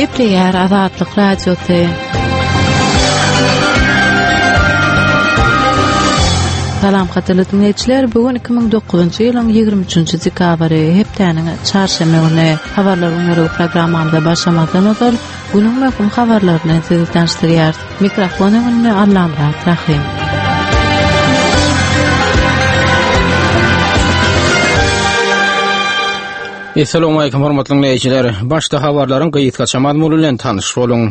Gepleýär Azatlyk radiosy. Salam hatyrly dinleýijiler, bugun 2009-njy ýylyň 23-nji dekabry hepdeniň çarşamba güni habarlar öňüri programmamda başlamadan öňe günüň möhüm habarlaryny size tanıştyrýar. Mikrofon öňünde Allamrat Rahim. Assalamu alaykum hormatly dinleýijiler. Başda habarlaryň gyýytka çamazmul bilen tanyş boluň.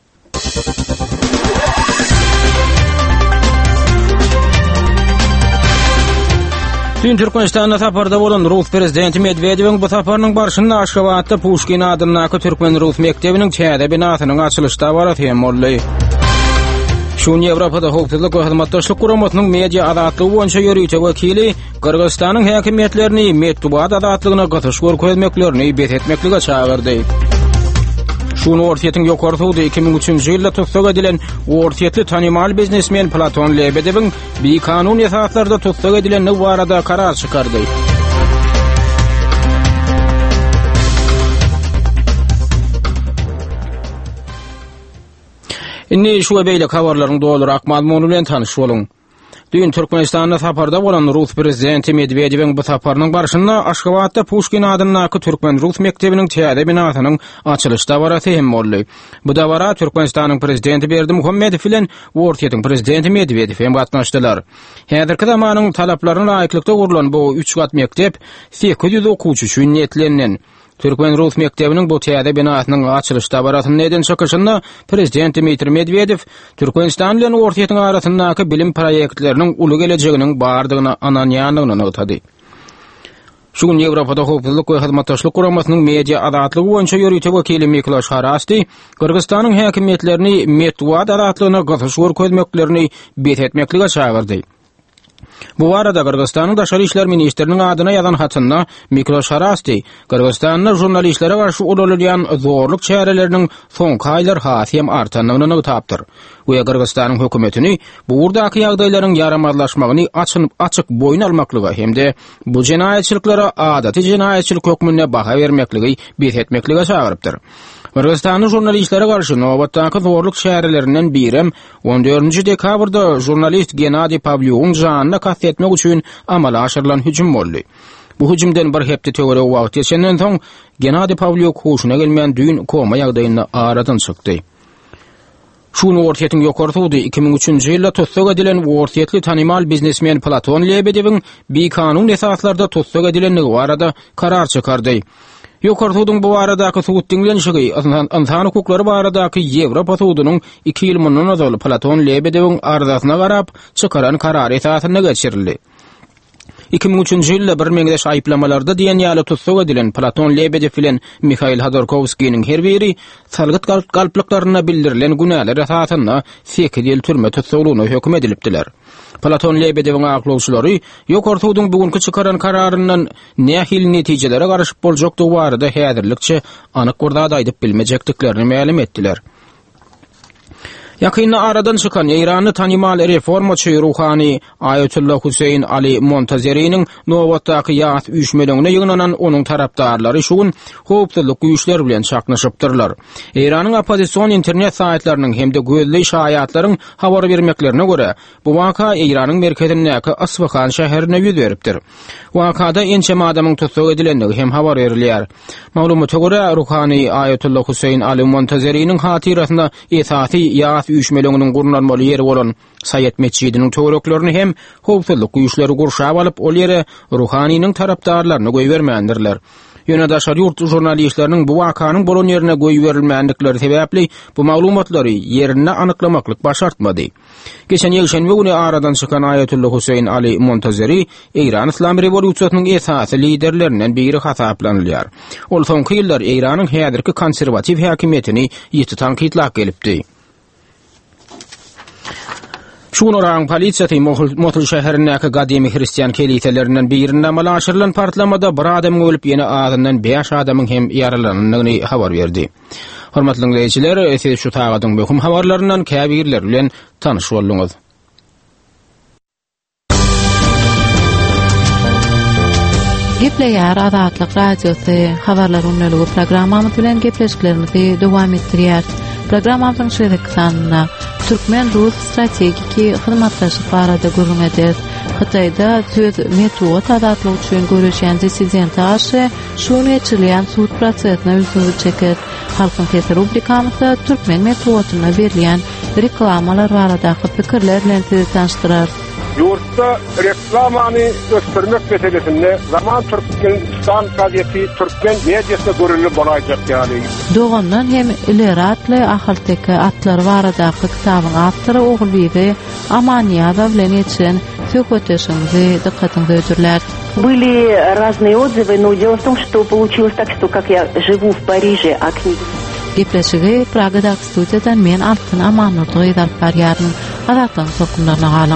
Dün Türkmenistan'da saparda bolan Rus prezidenti Medvedev'in bu saparının barşynda Aşgabatda Pushkin adynaky Türkmen Rus mektebiniň çäde binasynyň açylyş dawaty hem boldy. Şun Ýewropada hukuklyk we hyzmatdaşlyk guramatynyň media azatlygy boýunça ýörüýte wekili Kyrgyzstanyň häkimetlerini medeniýet azatlygyna gatyş görkezmeklerini bethetmeklige çağırdy. Şun ortiýetiň ýokary suwdy 2003-nji ýylda tutsak edilen ortiýetli tanymal biznesmen Platon Lebedewiň bir kanun esaslarda tutsak edilen barada karar çykardy. Inni şu beýle habarlaryň dolar akmazmony bilen tanyş boluň. Dün Türkmenistan'da saparda bolan Rus prezidenti Medvedev'in bu saparının barşynda Aşgabatda Pushkin adynaky Türkmen Rus mektebiniň çäde binasynyň açylyş dawaty hem boldy. Bu dawara Türkmenistanyň prezidenti Berdimuhammedow bilen ortiýetiň prezidenti Medvedew hem gatnaşdylar. Häzirki zamanyň talaplaryna laýyklykda gurulan bu 3 gat mektep 800 okuwçy üçin niýetlenen. Türkmen Rus mektebiniň bu täze binasynyň açylyş dawaratyny neden çykyşynda prezident Dmitri Medvedew Türkmenistan bilen ortiýetiň arasyndaky bilim proýektleriniň uly gelejeginiň bardygyna ananýanlygyny ňytdy. Şu gün Ýewropada hukuklyk we hyzmatdaşlyk guramatynyň media azatlygy boýunça ýörüýte wekili Mikloş Harasty Kyrgyzstanyň häkimetlerini medeniýet azatlygyna gatyş görkezmeklerini bethetmeklige çağırdy. Bu arada Kırgızistan'ın Daşary işler ministriniň adyna ýazan hatynda Mikloş Harasty Kırgızistan'da jurnalistlere garşy ulanylýan zorluk çäreleriniň soňky aýlar hasym artanyny tapdyr. We Kırgızistan'ın hökümetini bu urdaky ýagdaýlaryň yaramazlaşmagyny açyk boyun almaklygy hemde bu jenaýetçiliklere adaty jenaýetçilik hökmüne baha bermekligi bethetmeklige çağırypdyr. Kyrgyzstanyň jurnalistlere garşy nowatdaky zorluk şäherlerinden biri 14-nji dekabrda jurnalist Genadiy Pavlyukyň janyna kast etmek üçin amala aşyrylan hüjüm boldy. Bu hüjümden bir hepde töwere wagt geçenden soň Genadiy Pavlyuk hoşuna gelmeýän düýün koma ýagdaýyna aradan çykdy. Şunu ortiýetiň ýokary suwdy 2003-nji ýylda tutsak edilen ortiýetli tanymal biznesmen Platon Lebedewiň bir kanun esaslarda tutsak edilenligi barada karar çykardy. Ýokary suwdyň bu baradaky suwut diňlenşigi insan hukuklary baradaky Ýewropa suwudynyň 2 ýyl mundan azal Platon Lebedewiň arzasyna garap çykaran karar esasyna geçirildi. 2003-nji ýylda bir meňdeş aýplamalarda diýen ýaly tutsak edilen Platon Lebedew bilen Mikhail Hodorkovskiň her biri salgyt galplyklaryna bildirilen günäler esasyna 8 ýyl türme tutsaklygyna hökm edilipdiler. Platon Lebedewiň aklawçylary ýokary suwdyň bugünkü çykaran kararyndan nähil netijelere garaşyp boljakdygy barada häzirlikçe anyk gurda aýdyp bilmejekdiklerini ma'lum etdiler. Yakynda aradan çykan Irany tanymal reformaçy Ruhani Ayetullah Huseyn Ali Montazeri'niň nowatdaky ýat üýtmeleňine ýygnanan onuň tarapdarlary şu gün howpsuzlyk güýçleri bilen çaknaşypdyrlar. Iranyň opposision internet saýtlarynyň hemde gözli şaýatlaryň habar bermeklerine göre bu waka Iranyň merkezindäki Asfahan şäherine ýüz beripdir. Wakada ençe adamyň tutsak edilenligi hem habar berilýär. Maglumata göre Ruhani Ayetullah Huseyn Ali Montazeri'niň hatyrasynda esasy ýat üýtmeleňiniň gurulmaly ýeri bolan Sayet Meçidiniň töwereklerini hem howpsuzlyk güýçleri gurşap alyp ol ýere Ruhanynyň tarapdarlaryna goý bermändirler. Ýöne daşary ýurt jurnalistleriniň bu wakanyň bolan ýerine goý berilmänlikleri sebäpli bu maglumatlary ýerine anyklamaklyk başartmady. Geçen ýyl şenbe güni aradan çykan Ayetullah Huseyn Ali Montazeri Iran Islam rewolýusiýasynyň esasy liderlerinden biri hasaplanylýar. Ol soňky ýyllar Iranyň häzirki konserwatiw häkimetini ýeti tankytlap gelipdi. Şunuran polisiýasy Motul şäherindäki gadymy hristiýan keliselerinden birinde amala aşyrylan partlamada bir adam ölüp ýene azyndan 5 adamyň hem ýaralanyny habar berdi. Hormatly dinleýijiler, siz şu tagadyň möhüm habarlaryndan käbirler bilen tanyş bolduňyz. Gepleýär Azatlyk radiosy habarlar öňlügi programmamyz bilen gepleşiklerimizi dowam etdirýär. Programmamyzyň şeýle Türkmen-Rus strategiki hyzmatlaşyk barada gurulma eder. Hytaýda söz metod azatlyk üçin görüşen dissident aşy şuny çylýan suud prosesyna ülgüni çeker. Halkyň Sesi rubrikamyzda Türkmen metodyna berilýän reklamalar baradaky pikirler bilen sizi tanıştyrar. Yurtta reklamany göstermek meselesinde Zaman Türkmenistan gazeti Türkmen mediasynda görülüp bolajak ýaly. Dogandan hem ileratly ahyltyky atlar baradaky kitabyň awtory Oğulbibi Amaniýazow bilen etýän söhbetlerimizi dikkatiňize öýdürler. Были разные отзывы, но дело в том, что получилось так, что как я живу в Париже, а книги... Gepleşigi Pragada studiýadan men Altyn Amanurdy ýazyp barýarym. Azatlyň tokumlaryna galyň.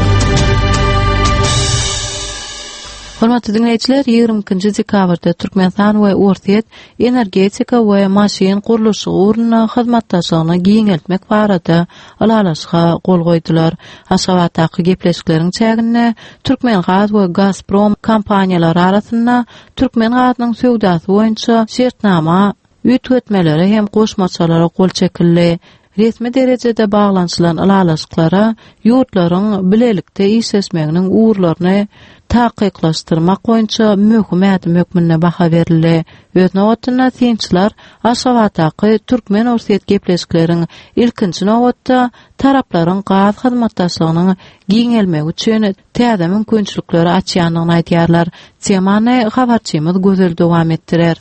Hormatly dinleýijiler, 20-nji dekabrda Türkmenistan we Ortiýet energetika we maşyn guruluşy uruny hyzmatdaşlygyny giňeltmek barada alalaşyga gol goýdular. Aşgabatdaky gepleşikleriň çägine Türkmengaz we Gazprom kompaniýalary arasynda Türkmengazynyň söwdasy boýunça şertnama ütgetmeleri hem goşmaçalara gol çekildi. Resmi derejede bağlançylan alalaşyklara ýurtlaryň bilelikde işesmeginiň uğurlaryny taýyklaşdyrmak boýunça möhümme baha berildi. Öz nowatynda synçylar Aşgabatdaky Türkmen Ortiýet gepleşikleriň ilkinji nowatda taraplaryň gaz hyzmatdaşlygynyň giňelmegi üçin täze mümkinçilikleri açýanlygyny aýdýarlar. Temany habarçymyz gözel dowam etdirer.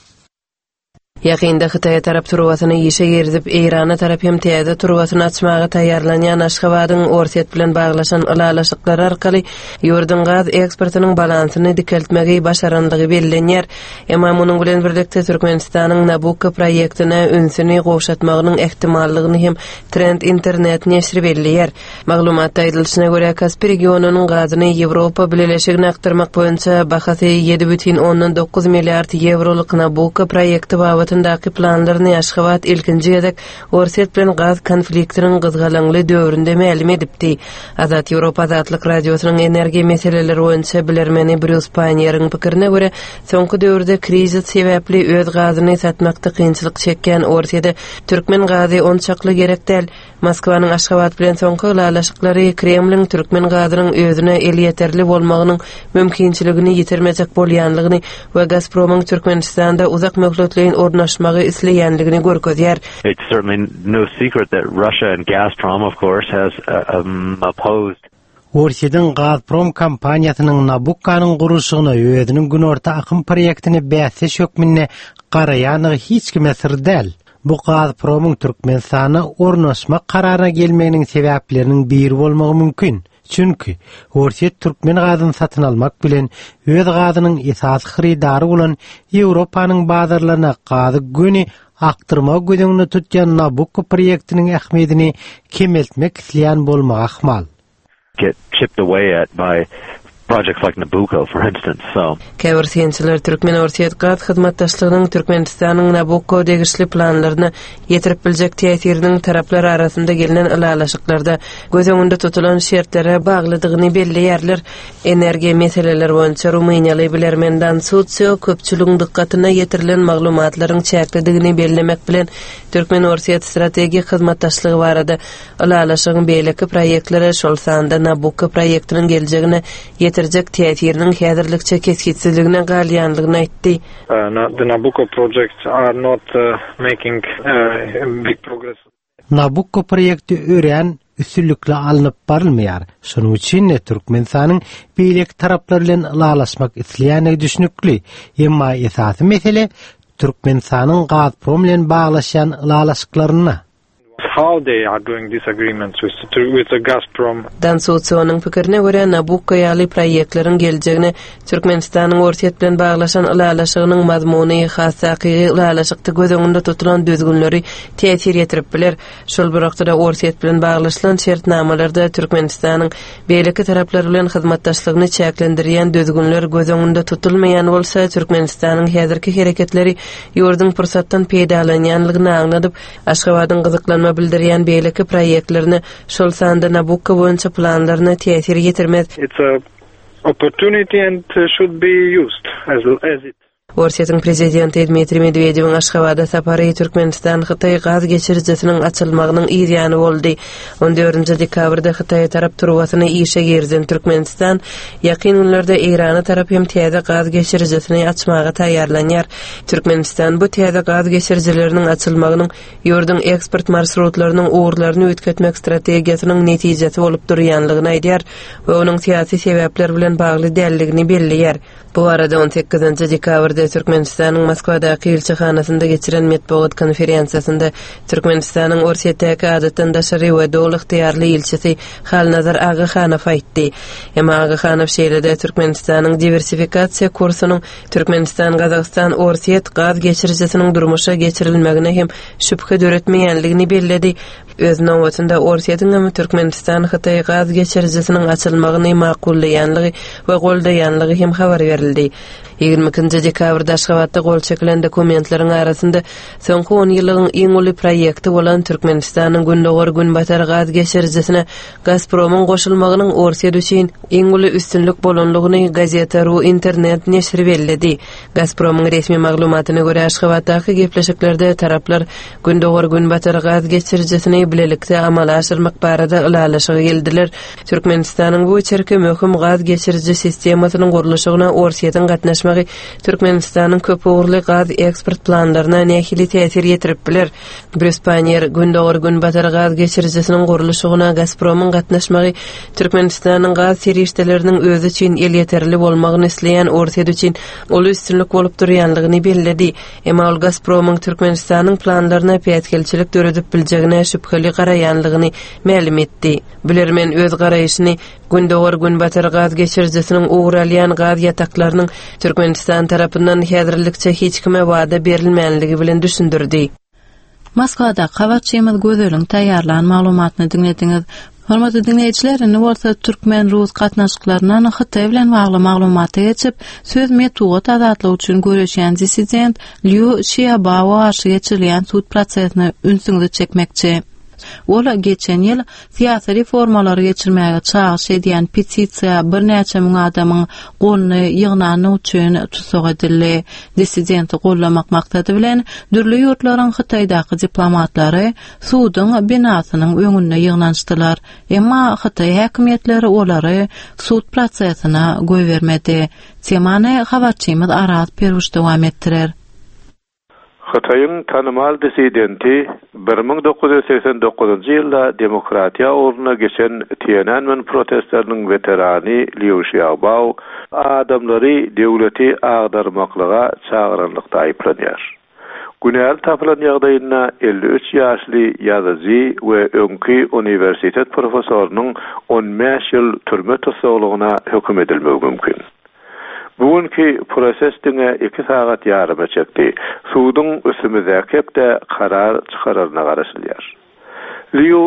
Ýakynda Hytaýa tarap turwasyny ýeşe gerizip Eýrana tarap hem täze turwasyny açmagy taýýarlanýan Aşgabatyň Ortiýet bilen baglaşan alalaşyklar arkaly ýurdun gaz eksportynyň balansyny dikeltmegi başaranlygy bellenýär. Emma munyň bilen birlikde Türkmenistanyň Nabucco proýektine ünsüni goşatmagynyň ehtimallygyny hem Trend internet neşri bellenýär. Maglumatda aýdylyşyna görä Kaspy regionunyň gazyny Ýewropa bileşigine aktarmak boýunça bahasy 7,9 milliard euroluk Nabucco proýekti daky planlaryny Aşgabat ilkinji gezek Ortiýet bilen gaz konfliktiniň gyzgalanly döwründe mälim edipdi. Azat Ýewropa Azatlyk radiosynyň energiýa meseleleri boýunça bilermeni Bruce Panier'in pikirine görä, soňky döwürde krizis sebäpli öz gazyny satmakda kynçylyk çekýän Ortiýetde Türkmen gazy onçakly gerek däl. Moskwanyň Aşgabat bilen soňky alalaşyklary Kremliň Türkmen gazynyň özüne el ýeterli bolmagynyň mümkinçiligini ýetirmejek bolýanlygyny we Gazpromyň Türkmenistanda uzak möhletliğin ornaşmagy isleýänligini görkezýär. It's certainly no secret that Russia and Gazprom, of course, has opposed. Ortiýetiň Gazprom kompaniýasynyň Nabuccanyň gurulşygyna özüniň günorta akym proýektini bäse şökmünne garaýanygy hiç kime sir däl. Bu Gazpromyň Türkmenistana ornaşma karara gelmeginiň sebäpleriniň biri bolmagy mümkin. Çünki Ortiýet Türkmen gazyny satyn almak bilen öz gazynyň esas hyridary bolan Ýewropanyň bazarlaryna gazy göni aktyrma gödüňini tutýan Nabucco proýektiniň ähmiýetini kemeltmek isleýän bolmagy ahmal. Get chipped away at by projects like Nabucco, for instance. So Käwirsiýençiler Türkmen Ortiýet gaz hyzmatdaşlygynyň Türkmenistanyň Nabucco degişli planlaryny ýetirip biljek täsiriniň taraplar arasynda gelinen alalaşyklarda göz öňünde tutulan şertlere baglydygyny belleýärler. Energiýa meseleleri boýunça Rumyniýaly bilermenden Sutsio köpçüligiň dikkatyna ýetirilen maglumatlaryň çäklidigini bellemek bilen Türkmen Ortiýet strategik hyzmatdaşlygy barada alalaşygyň beýleki proýektlere şol sanda Nabucco proýektiniň geljegine yetirjek täsiriniň häzirlikçe keskitsizligine galýanlygyny aýtdy. The Nabucco projects are not making big progress. Nabucco proýekti örän üstünlükle alınıp barılmayar. Şonuň üçin Türkmenistanyň beýlek taraplar bilen alalaşmak isleýäni düşünükli. Emma esasy mesele Türkmenistanyň Gazprom bilen baglaşan alalaşyklaryna. How they are doing these agreements with the Gazprom. Dan Sotsoňyň pikirine görä Nabucco ýaly proýektleriň geljegine Türkmenistanyň Ortiýet bilen baglaşan alalaşygynyň mazmuny, hasaky alalaşykda göz öňünde tutulan düzgünleri täsir ýetirip biler. Şol bir wagtda Ortiýet bilen baglaşylan şertnamalarda Türkmenistanyň beýleki taraplar bilen hyzmatdaşlygyny çäklendirýän düzgünler göz öňünde tutulmaýan bolsa, Türkmenistanyň häzirki hereketleri ýurdun pursatdan peýdalanýanlygyny aňladyp, Aşgabatyň gyzyklanma bildirýän beýleki proýektlerini şol sanda Nabucco boýunça planlaryny täsir ýetirmez. It's a opportunity and should be used. as it. Orsiýetin prezidenti Dmitri Medvedewiň Aşgabatda sapary Türkmenistan Hytaý gaz geçirjisiniň açylmagynyň ýygyny boldy. 14-nji dekabrda Hytaý tarap turwasyny işe girden Türkmenistan ýakyn günlerde Irana tarap hem täze gaz geçirjisini açmaga taýýarlanýar. Türkmenistan bu täze gaz geçirjileriniň açylmagynyň ýurdun eksport marşrutlarynyň uğurlaryny ötketmek strategiýasynyň netijesi bolup durýanlygyny aýdýar we onuň syýasy sebäpler bilen bagly dälligini belliýär. Bu arada 18-nji dekabrda Türkmenistanyň Moskwadaky elçihanasynda geçiren metbuat konferensiýasynda Türkmenistanyň Orsiýetdäki adatdandaşary we dowul ixtiýarly elçisi Halnazar Agahanow aýtdy. Hem Agahanow şeýlede Türkmenistanyň diversifikasiýa kursunyň Türkmenistan, Gazagystan, Orsiýet gaz geçirjisiniň durmuşa geçirilmegine hem şüphe döretmeýänligini belledi. Öz nowatynda Orsiýetiň hem Türkmenistan Hytaý gaz geçirjisiniň açylmagyny maqullaýanlygy we goldaýanlygy hem habar berildi. 22-nji dekabrda Aşgabatda gol çekilen dokumentleriň arasynda soňky 10 ýylyň iň uly proýekti bolan Türkmenistanyň Gündogor Günbatar gaz geçirjisine Gazpromyň goşulmagynyň Orsiýet üçin iň uly üstünlük bolanlygyny Gazeta.ru internet neşri belledi. Gazpromyň resmi maglumatyna görä Aşgabatdaky gepleşiklerde taraplar Gündogor Günbatar gaz geçirjisini bilelikde amala aşyrmak barada ulalaşygy geldiler. Türkmenistanyň bu çerke möhüm gaz geçirji sistemasynyň guruluşyna Orsiýetiň gatnaşmagy Türkmenistanyň köp uğurly gaz eksport planlaryna nähili täsir ýetirip biler. Brüspanyer Gündogor Günbatar gaz geçirjisiniň guruluşyna Gazpromyň gatnaşmagy Türkmenistanyň gaz serişdeleriniň özü üçin el ýeterli bolmagyny isleýän Orsiýet üçin uly üstünlük bolup durýanlygyny belledi. Emma ol Gazpromyň Türkmenistanyň planlaryna päýtgelçilik döredip biljegine şüpheli garaýanlygyny ma'lum etdi. Bilermen öz garaýyşyny Gündogor Günbatar gaz geçirjisiniň uğuralýan gaz ýataklarynyň Türkmenistan tarapyndan häzirlikçe hiç kime wada berilmänligi bilen düşündirdi. Moskwada Kawatçymyz gözeliň taýýarlan maglumatyny dinlediňiz. Hormatly dinleýijiler, indi bolsa türkmen rus gatnaşyklarynyň Hytaý bilen bagly maglumaty geçip, söz metbuat azatlygy üçin görüşýän dissident Liu Xiaobo arşy geçirilýän sud prosesini ünsüňde çekmekçi. Ola geçen ýyl syýasy reformalary geçirmäge çağış edýän petisiýa bir näçe müň adamyň golyny ýygnany üçin tutsak edildi. Dissidenti gollamak maksady bilen dürli ýurtlaryň Hytaýdaky diplomatlary sudyň binasynyň öňünde ýygnançdylar. Emma Hytaý häkimetleri olary sud prosesine goýbermedi. Temany habarçymyz Araz Peruş dowam etdirer. Hytaýyň tanymal dissidenti 1989-njy ýylda demokratiýa uğruna geçen Tiananmen protestleriniň veterani Liu Xiaobo adamlary döwleti agdarmaklyga çağıranlykda aýplanýar. Günäl tapylan ýagdaýynda 53 ýaşly ýazyjy we öňki uniwersitet professorunyň 15 ýyl türme tutsagylygyna höküm edilmegi mümkin. Bugünkü prosesdiňe 2 sagat ýarym çekdi. Sudyň üstümize kepde karar çykararyna garaşylýar. Liu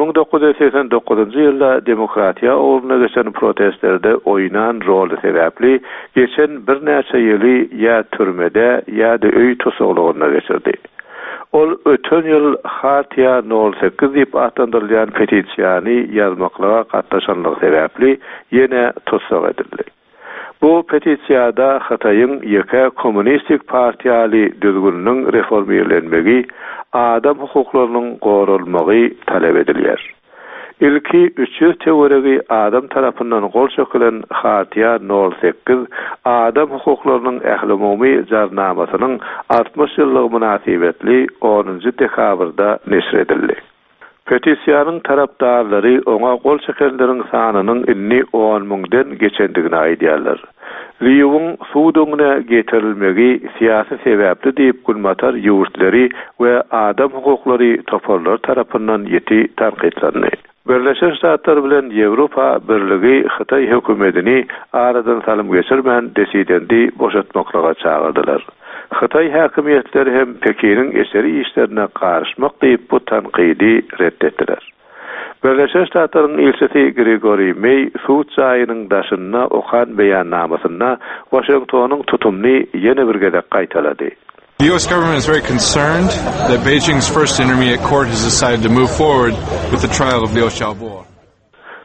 1989-njy ýylda demokratiýa uğruna geçen protestlerde oýnan roli sebäpli geçen bir näçe ýyly ýa türmede ýa-da öý tutsagylygyna geçirdi. Ol ötön ýyl Hartiýa 08 diýip atandyrylýan petisiýany ýazmaklyga gatnaşanlygy sebäpli ýene tutsak edildi. Bu petisiýada Hytaýyň ýeke kommunistik partiýaly düzgünniň reformýelenmegi, adam hukuklarynyň gorulmagy talep edilýär. Ilki 300 teorigi adam tarapyndan gol çökülen Hartiýa 08 adam hukuklarynyň ähli-umumy jarnamasynyň 60 ýyllyk münasibetli 10-njy dekabrda neşr edildi. Petisiýanyň tarapdarlary oňa gol çekenleriň sanynyň inni 10.000-den geçendigini aýdýarlar. Liu'ň sudyňa getirilmegi syýasy sebäpli diýip gülmatar ýurtlary we adam hukuklary toparlar tarapyndan ýeti tanqidlandy. Birleşen Ştatlar bilen Ýewropa Birligi Hytaý hökümetini aradan salym geçirmän dissidenti boşatmaklyga çağırdylar. Hytaý häkimetleri hem Pekiniň eseri işlerine garaşmak diýip bu tanqidi reddetdiler. Birleşen Ştatlaryň elçisi Gregory May suud jaýynyň daşyna okan beýannamasyna Washingtonyň tutumny ýene bir gezek gaýtalady. The U.S. government is very concerned that Beijing's first intermediate court has decided to move forward with the trial of Liu Xiaobo.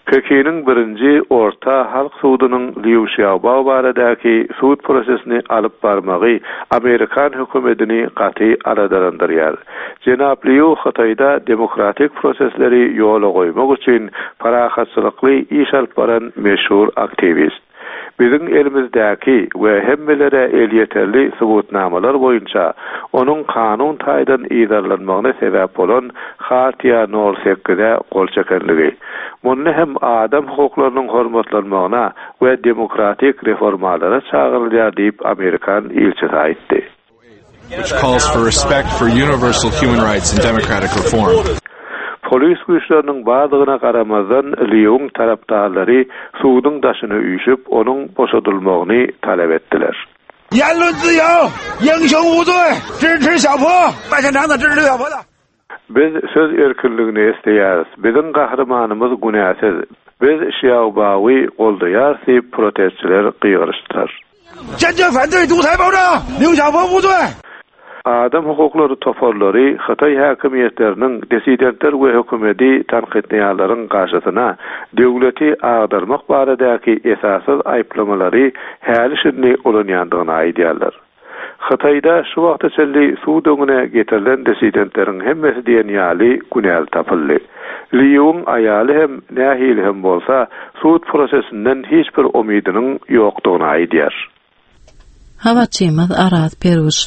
Kökinin birinci orta halk suudunun Liu Xiaobo baradaki suud prosesini alıp barmagy Amerikan hökümetini gaty aladarandyrýar. Jenap Liu Xitayda demokratik prosesleri yola goýmak üçin parahatçylykly iş alyp baran meşhur aktivist. Bizim elimizdäki we hemmelere el yeterli subutnamalar boýunça onun kanun taýdan iýdarlanmagyna sebäp bolan Hartiya Nol 8-de gol çekenligi. Munny hem adam hukuklarynyň hormatlanmagyna we demokratik reformalara çagyrylýar diýip Amerikan ilçisi aýtdy. Which calls for respect for universal human rights and democratic reform. Polis güýçleriniň bardygyna garamazdan Liuň tarapdarlary suudun daşyny üýşüp onuň boşadylmagyny talep etdiler. 言论自由，英雄无罪，支持小坡，麦县长的支持小坡的。 Biz söz erkinligini isteýäris. Biziň gahrymanymyz günäsiz. Biz Xiaobowy goldaýar diýip protestçiler gıýgyryşdylar. 坚决反对独裁暴政，刘小坡无罪。 Adam hukuklary toparlary Xitay häkimiýetleriniň dissidentler we hökümeti tanqidleýänleriň garşysyna döwleti agdarmak baradaky esassız aýplamalary häli şirni olanýandygyny aýdýarlar. Xitayda şu wagta çelli suud öňüne getirilen dissidentleriň hemmesi diýen ýaly günäl tapyldy. Liuň aýaly hem nähili hem bolsa suud prosesinden hiç bir umydynyň ýokdugyny aýdýar. Hawatçymyz Araz Peruş.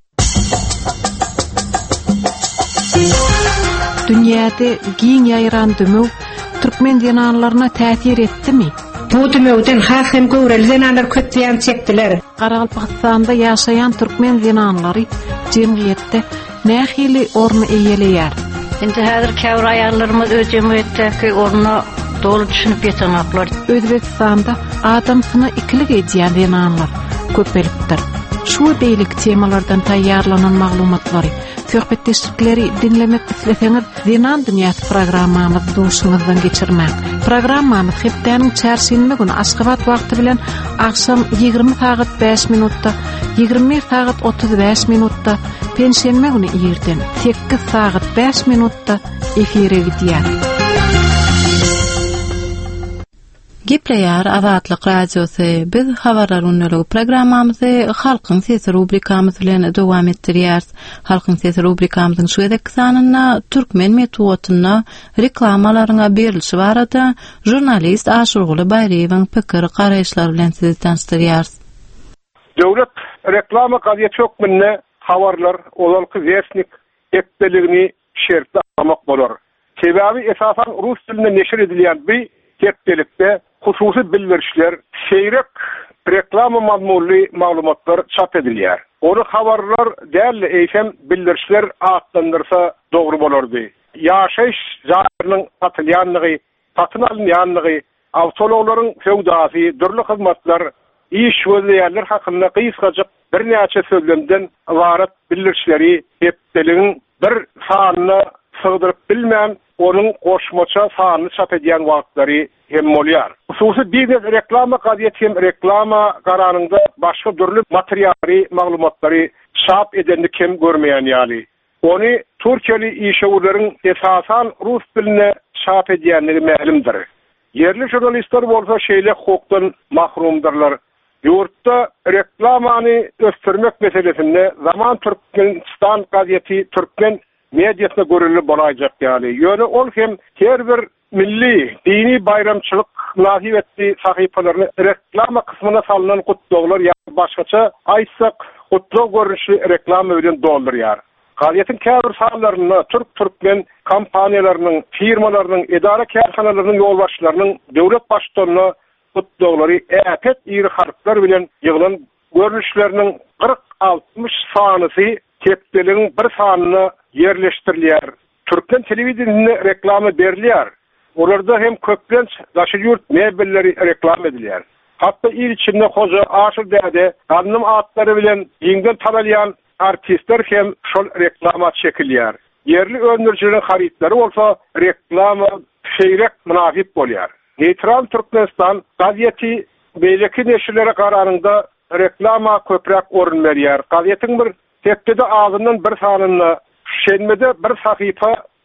Dünýäde giň ýaýran dümüw türkmen dinanlaryna täsir etdimi? Bu dümewden has hem göwrel dinanlar köp ziýan çekdiler. Garagalpakystanda ýaşaýan türkmen dinanlary jemgyýetde nähili orny eýeleýär. Indi häzir käwr aýarlarymyz öz jemgyýetdäki orna dolu düşünüp ýetenaklar. Özbekistanda adam syny ikilik edýän dinanlar köpelipdir. Şu beýlik temalardan taýýarlanan maglumatlary, söhbetleşikleri dinlemek isleseňiz, Dinan dünýäsi programmamyzy duşuňyzdan geçirmek. Programmamyz hepdeniň çarşembe güni Aşgabat wagty bilen akşam 20 saat 5 minutda, 21 saat 35 minutda, penşenbe güni ýerden 8 saat 5 minutda efire gidýär. Gepleýär Azatlyk radiosy. Biz habarlar unnuligi programmamyzy Halkyň sesi rubrikamyz bilen dowam etdirýäris. Halkyň sesi rubrikamyzyň şu edeki sanyna türkmen metodyna reklamalaryna berilişi barada jurnalist Aşurguly Bayraýewiň pikir garaýşlary bilen sizi tanıştyrýarys. Döwlet reklama gaýet çökmünne habarlar olalky wesnik etdeligini şertli almak bolar. Sebebi esasan rus dilinde neşir edilýän bir tepdelikde hususy bildirişler, seýrek reklama mazmunly maglumatlar çap edilýär. Onu habarlar däli eýsem bildirişler atlandyrsa dogry bolardy. Ýaşaýyş jarynyň atylýanlygy, satyn alynýanlygy, awtologlaryň feodasy, dürli hyzmatlar, iş wezirler hakynda gysgaçyk bir näçe sözlemden ibaret bildirişleri tepdeligiň bir sanyny sığdyryp bilmän onun koşmaça sanyny çap edýän wagtlary hem bolýar. Hususy biznes reklama gaýet hem reklama garanyňda başga türlü materiýaly maglumatlary çap edende kim görmeýän ýaly. Ony Türkiýeli işgörlerin esasan rus diline çap edýänligi ma'lumdyr. Yerli jurnalistler bolsa şeýle hukukdan mahrumdyrlar. Ýurtda reklamany ösdürmek meselesinde Zaman Türkmenistan gaýeti Türkmen mediasına görülüp bolajak ýaly. Ýöne ol hem her bir milli, dini bayramçylyk nahiwetli sahypalaryny reklama kısmına salynan gutlaglar ýa-da başgaça aýtsak gutlag görünüşli reklama bilen doldurýar. Gaýetin käbir sanlaryny türkmen kompaniýalarynyň, firmalarynyň, edara kärhanalarynyň ýolbaşçylarynyň döwlet başçylaryny gutlaglary äpet ýyry harplar bilen ýygylan görünüşleriniň 40-60 sanysy tepdeligiň bir sanyny yerleştirilýär. Türkmen telewizionyna reklama berilýär. Olarda hem köplenç daşyýurt mebelleri reklam edilýär. Hatda il içinde hoja aşyr däde, gannym atlary bilen ýeňden tanalýan artistler hem şol reklama çekilýär. Yerli öňürçileriň harytlary bolsa reklama şeýrek münasip bolýar. Neutral Türkmenistan gaýeti beýleki neşirlere garanyňda reklama köprek orun berýär. Gaýetiň bir tepdede ağzından bir sanyny şenmede bir sahypa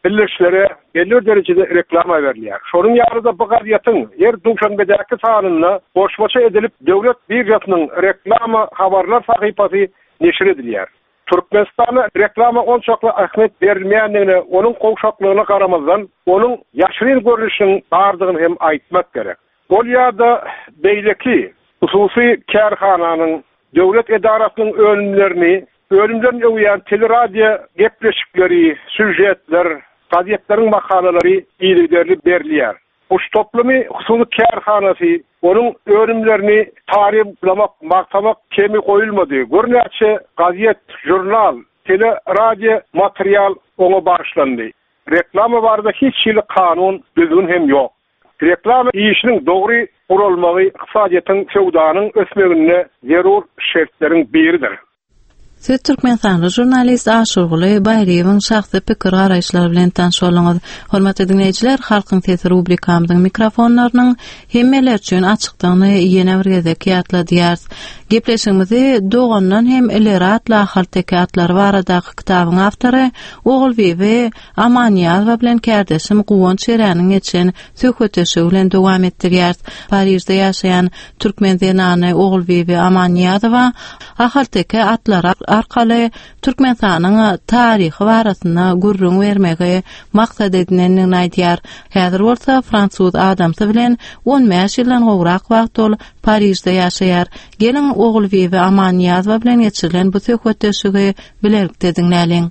birleşlere belli derecede reklama veriliyor. Şonun ýaryda bu gaziýatyň her Duşanbedäki sanyna goşmaça edilip döwlet birjatnyň reklama habarlar sahypasy neşir edilýär. Türkmenistana reklama onçakly ahmet berilmeýändigine, onuň gowşaklygyna garamazdan, onuň ýaşyryn görünüşiniň bardygyny hem aýtmak gerek. Ol ýa-da beýleki hususy kärhananyň döwlet edarasynyň ölümlerini öwýän teleradio gepleşikleri, süjetler, gazetlerin makalelari iýerli berilýär. Bu toplumy hususy kärhanasy onun ölümlerini tarihlamak, maktamak kemi koyulmadı. Görnäçe gazet, jurnal, teleradio material ona başlandy. Reklama barada hiç şili kanun düzgün hem yok. Reklama işinin doğru kurulmagy iqtisadiýatyň sowdanyň ösmegine zerur şertlerin biridir. Türkmenistan jurnalist Aşurguly Bayreýewiň şahsy pikir garaýşlary bilen tanış bolňyz. Hormatly dinleýijiler, Halkyň sesi rubrikamyň mikrofonlarynyň hemmeler üçin açykdygyny ýene bir gezek ýatladýar. Gepleşigimizi dogandan hem elerat lahalteki atlar baradaky kitabyň awtory Ogulbeýe Amaniýazow bilen kärdeşim Guwon Şeräniň geçen söhbetleşi bilen dowam etdirýär. Parisde ýaşaýan türkmen zenany Ogulbeýe Amaniýazow ahalteki atlar arkaly Türkmenistanyň taryhy barasyna gurrun bermegi maksat edilýändigini aýdýar. Häzir bolsa fransuz adamsy bilen 15 ýyldan gowrak wagt ol Parisde ýaşaýar. Gelin Ogulbeýe Amaniýazow bilen geçirilen bu söhbetleşigi bilerlikde dinläliň.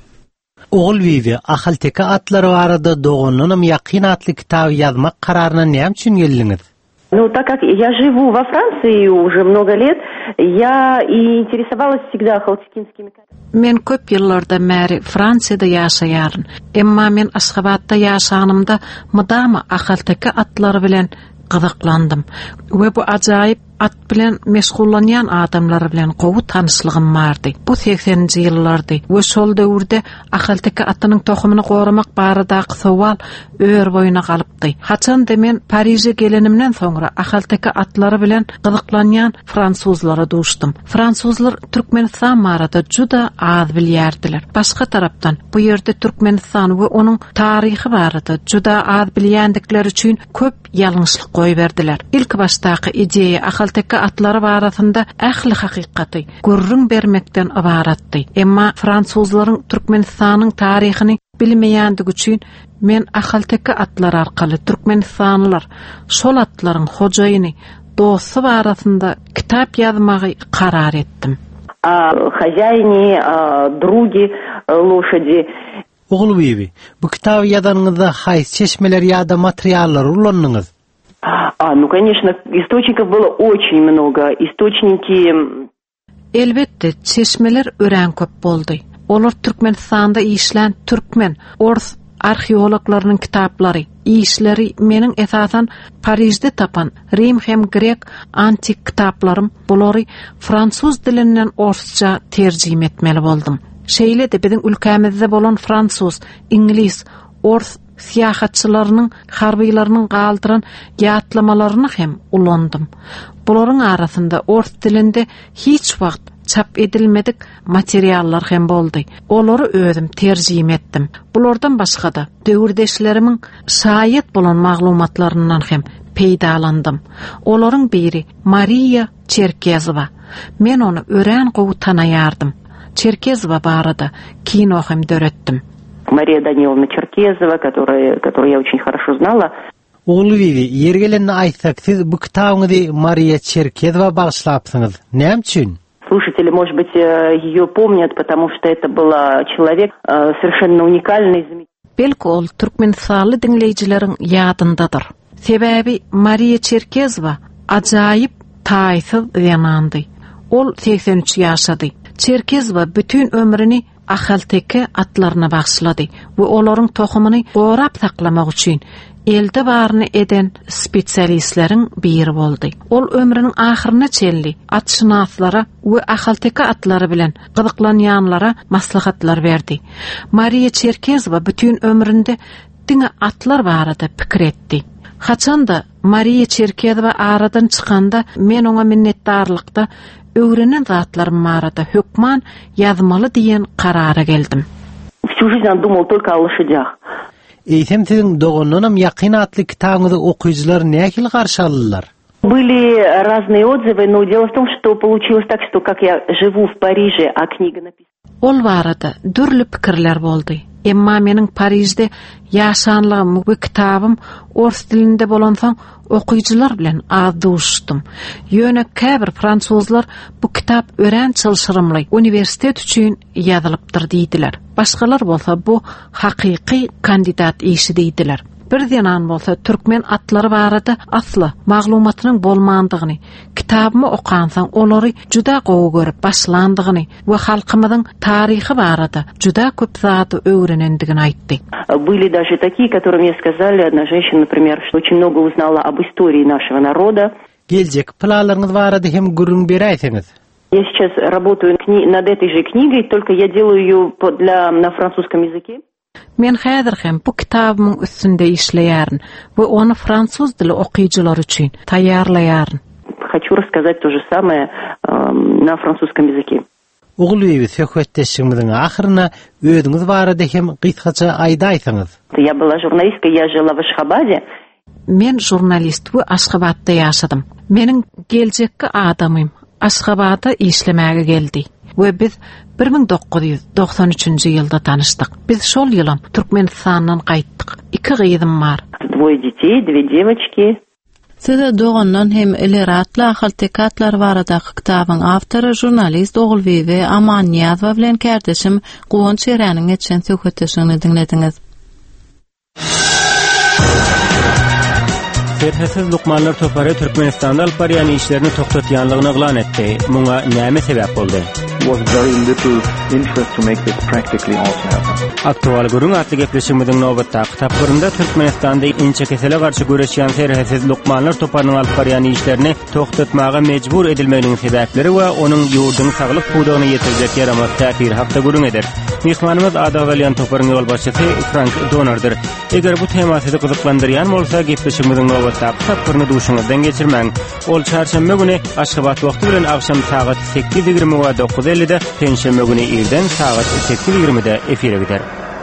Ogulbeýe ahalteki atlary barada dogonunam ýaqyn atly kitap ýazmak kararyna näme üçin geldiňiz? Ну, так как я живу во Франции уже много лет, я и интересовалась всегда халкинскими. Men köp ýyllarda märi Fransiyada ýaşaýaryn. Emma men Aşgabatda ýaşanymda mydama ahalteki atlary bilen gyzyklandym. We bu ajaýyp at bilen meşgullanýan adamlar bilen gowy tanyşlygym bardy. Bu 80-nji ýyllardy. We şol döwürde ahalteki atynyň tohumyny goramak baradaky sowal ör boýuna galypdy. Haçan men Paris'e gelenimden soňra ahalteki atlary bilen gyzyklanýan fransuzlara duşdum. Fransuzlar Türkmenistan barada juda az bilýärdiler. Başga tarapdan bu ýerde Türkmenistan we onuň taryhy barada juda az bilýändikleri üçin köp ýalňyşlyk goýberdiler. İlk başdaky ideýa ahalteki atlary barasynda ähli hakykaty gurrun bermekden ibaratdy. Emma fransuzlaryň Türkmenistanyň taryhyny bilmeýändigi üçin men ahalteki atlar arkaly Türkmenistanlylar şol atlaryň hojaýyny, dosty barasynda kitap ýazmagy karar etdim. Хозяйни, други лошади. Ogulbeýe, bu kitaby ýazanyňyzda haýsy çeşmeler ýa-da materiallar ulandyňyz? Ну, конечно, источников было очень много. Источники... Elbette, çeşmeler ören köp boldy. Olar Türkmenistanda işlän türkmen, ors arheologlarynyň kitaplary, işleri meniň esasan Parisde tapan Rim hem Grek antik kitaplarym, bulary fransuz dilinden orsça terjim etmeli boldum. Şeýle de biziň ülkämizde bolan fransuz, inglis, ors siýahatçylarynyň harbylarynyň galdyran ýatlamalaryny hem ulandym. Bularyň arasynda ors dilinde hiç wagt çap edilmedik materiallar hem boldy. Olary özüm terjim etdim. Bulardan başga da döwürdeşlerimiň şaýat bolan maglumatlaryndan hem peýdalandym. Olaryň biri Maria Çerkezowa. Men onu ören gowy tanaýardym. Çerkezowa barada kino hem döretdim. Мария Даниловна Черкезова, которую я очень хорошо знала. Ogulbeýe, ýergelenni aýtsak, siz bu kitabyňyzy Maria Çerkezowa bagyşlapsyňyz. Näme üçin? Слушатели, может быть, ее помнят, потому что это был человек совершенно уникальный. Belki ol Türkmenistanly dinleýijileriň ýadyndadyr. Sebäbi Maria Çerkezowa ajaýyp taýsyz ýamandy. Ol 83 ýaşady. Çerkezowa bütün ömrüni ahalteki atlaryna bagşlady we olaryň tohumyny gorap saklamak üçin elde baryny eden spesialistleriň biri boldy. Ol ömrüniň ahyryna çelli atşynaslara we ahalteki atlary bilen gyzyklanýanlara maslahatlar berdi. Maria Çerkezowa bütün ömründe diňe atlar barada pikir etdi. Haçanda Maria Çerkezowa aradan çykanda men oňa minnetdarlykda öwrenen zatlarym barada hökman ýazmaly diýen karara geldim. Всю жизнь он думал только о лошадях. Eýtem sizin dogonunam ýakyn atly kitabyňyzy okuyjylar näkil garşy aldylar? Были разные отзывы, но дело в том, что получилось так, что как я живу в Париже, а книга написана... Ol barada dürlü pikirler boldy. Emma meniň Parijde ýaşanlygym bu kitabym ors dilinde bolansaň okuyjylar bilen az duşdum. Ýöne käbir fransuzlar bu kitap ören çylşyrymly universitet üçin ýazylypdyr diýdiler. Başgalar bolsa bu hakyky kandidat işi diýdiler. Bir denan bolsa türkmen atlary barada asla maglumatynyň bolmandygyny, kitabymy okansaň olary juda gowy görüp başlandygyny we halkymyzyň taryhy barada juda köp zat öwrenendigini aýtdy. Были даже такие, которые мне сказали, одна женщина, например, что очень много узнала об истории нашего народа. Geljek planlaryňyz barada hem gürrüň beräýsiňiz. Я сейчас работаю над этой же книгой, только я делаю её на французском языке. Men häzir hem bu kitabymyň üstünde işleýärin we onu fransuz dili okuyjylar üçin taýýarlaýaryn. Хочу рассказать то же самое на французском языке. Ogluýy söhbetdeşigimiziň ahyryna özüňiz barada hem gysgaça aýdaýsaňyz. Я была журналисткой, я жила в Ашхабаде. Men jurnalist we Aşgabatda ýaşadym. Meniň geljekki adamym Aşgabata işlemäge geldi. We biz 1993-nji ýylda tanışdyk. Biz şol ýylam Türkmenistandan gaýtdyk. 2 gyzym bar. Двое детей, 2 девочки. Size doğandan hem ileratla haltekatlar baradaky kitabyň awtory jurnalist Ogulbeýe Aman Niýazow bilen kärdeşim Gowun Çeräniň geçen söhbetdeşigini dinlediňiz. Serhesiz Lukmanlar Topary Türkmenistanda alparyan işlerini toktatýanlygyny eglan etdi. Muňa näme sebäp boldy? Was very little interest to make this practically also happen. Aktual gurun atly gepleşigimiziň nobatda kitaplarynda Türkmenistanda inçe kesele garşy göreşýän serhesiz Lukmanlar Toparynyň alparyan işlerini toktatmaga mejbur edilmeginiň sebäpleri we onuň ýurdun saglyk puwdagyny ýetirjek ýaramaz täsir haqda gurun eder. Mehmanymyz Adawalyan Toparyň ýolbaşçysy Frank Donardyr. Eger bu tema sizi gyzyklandyrýan bolsa gepleşigimiziň nobatda kitaplaryny duşuňyzdan geçirmäň. Ol çarşamba güni Aşgabat wagty bilen akşam saat 8:20 we 9:50-de, penşembe güni ilden saat 8:20-de efire gider.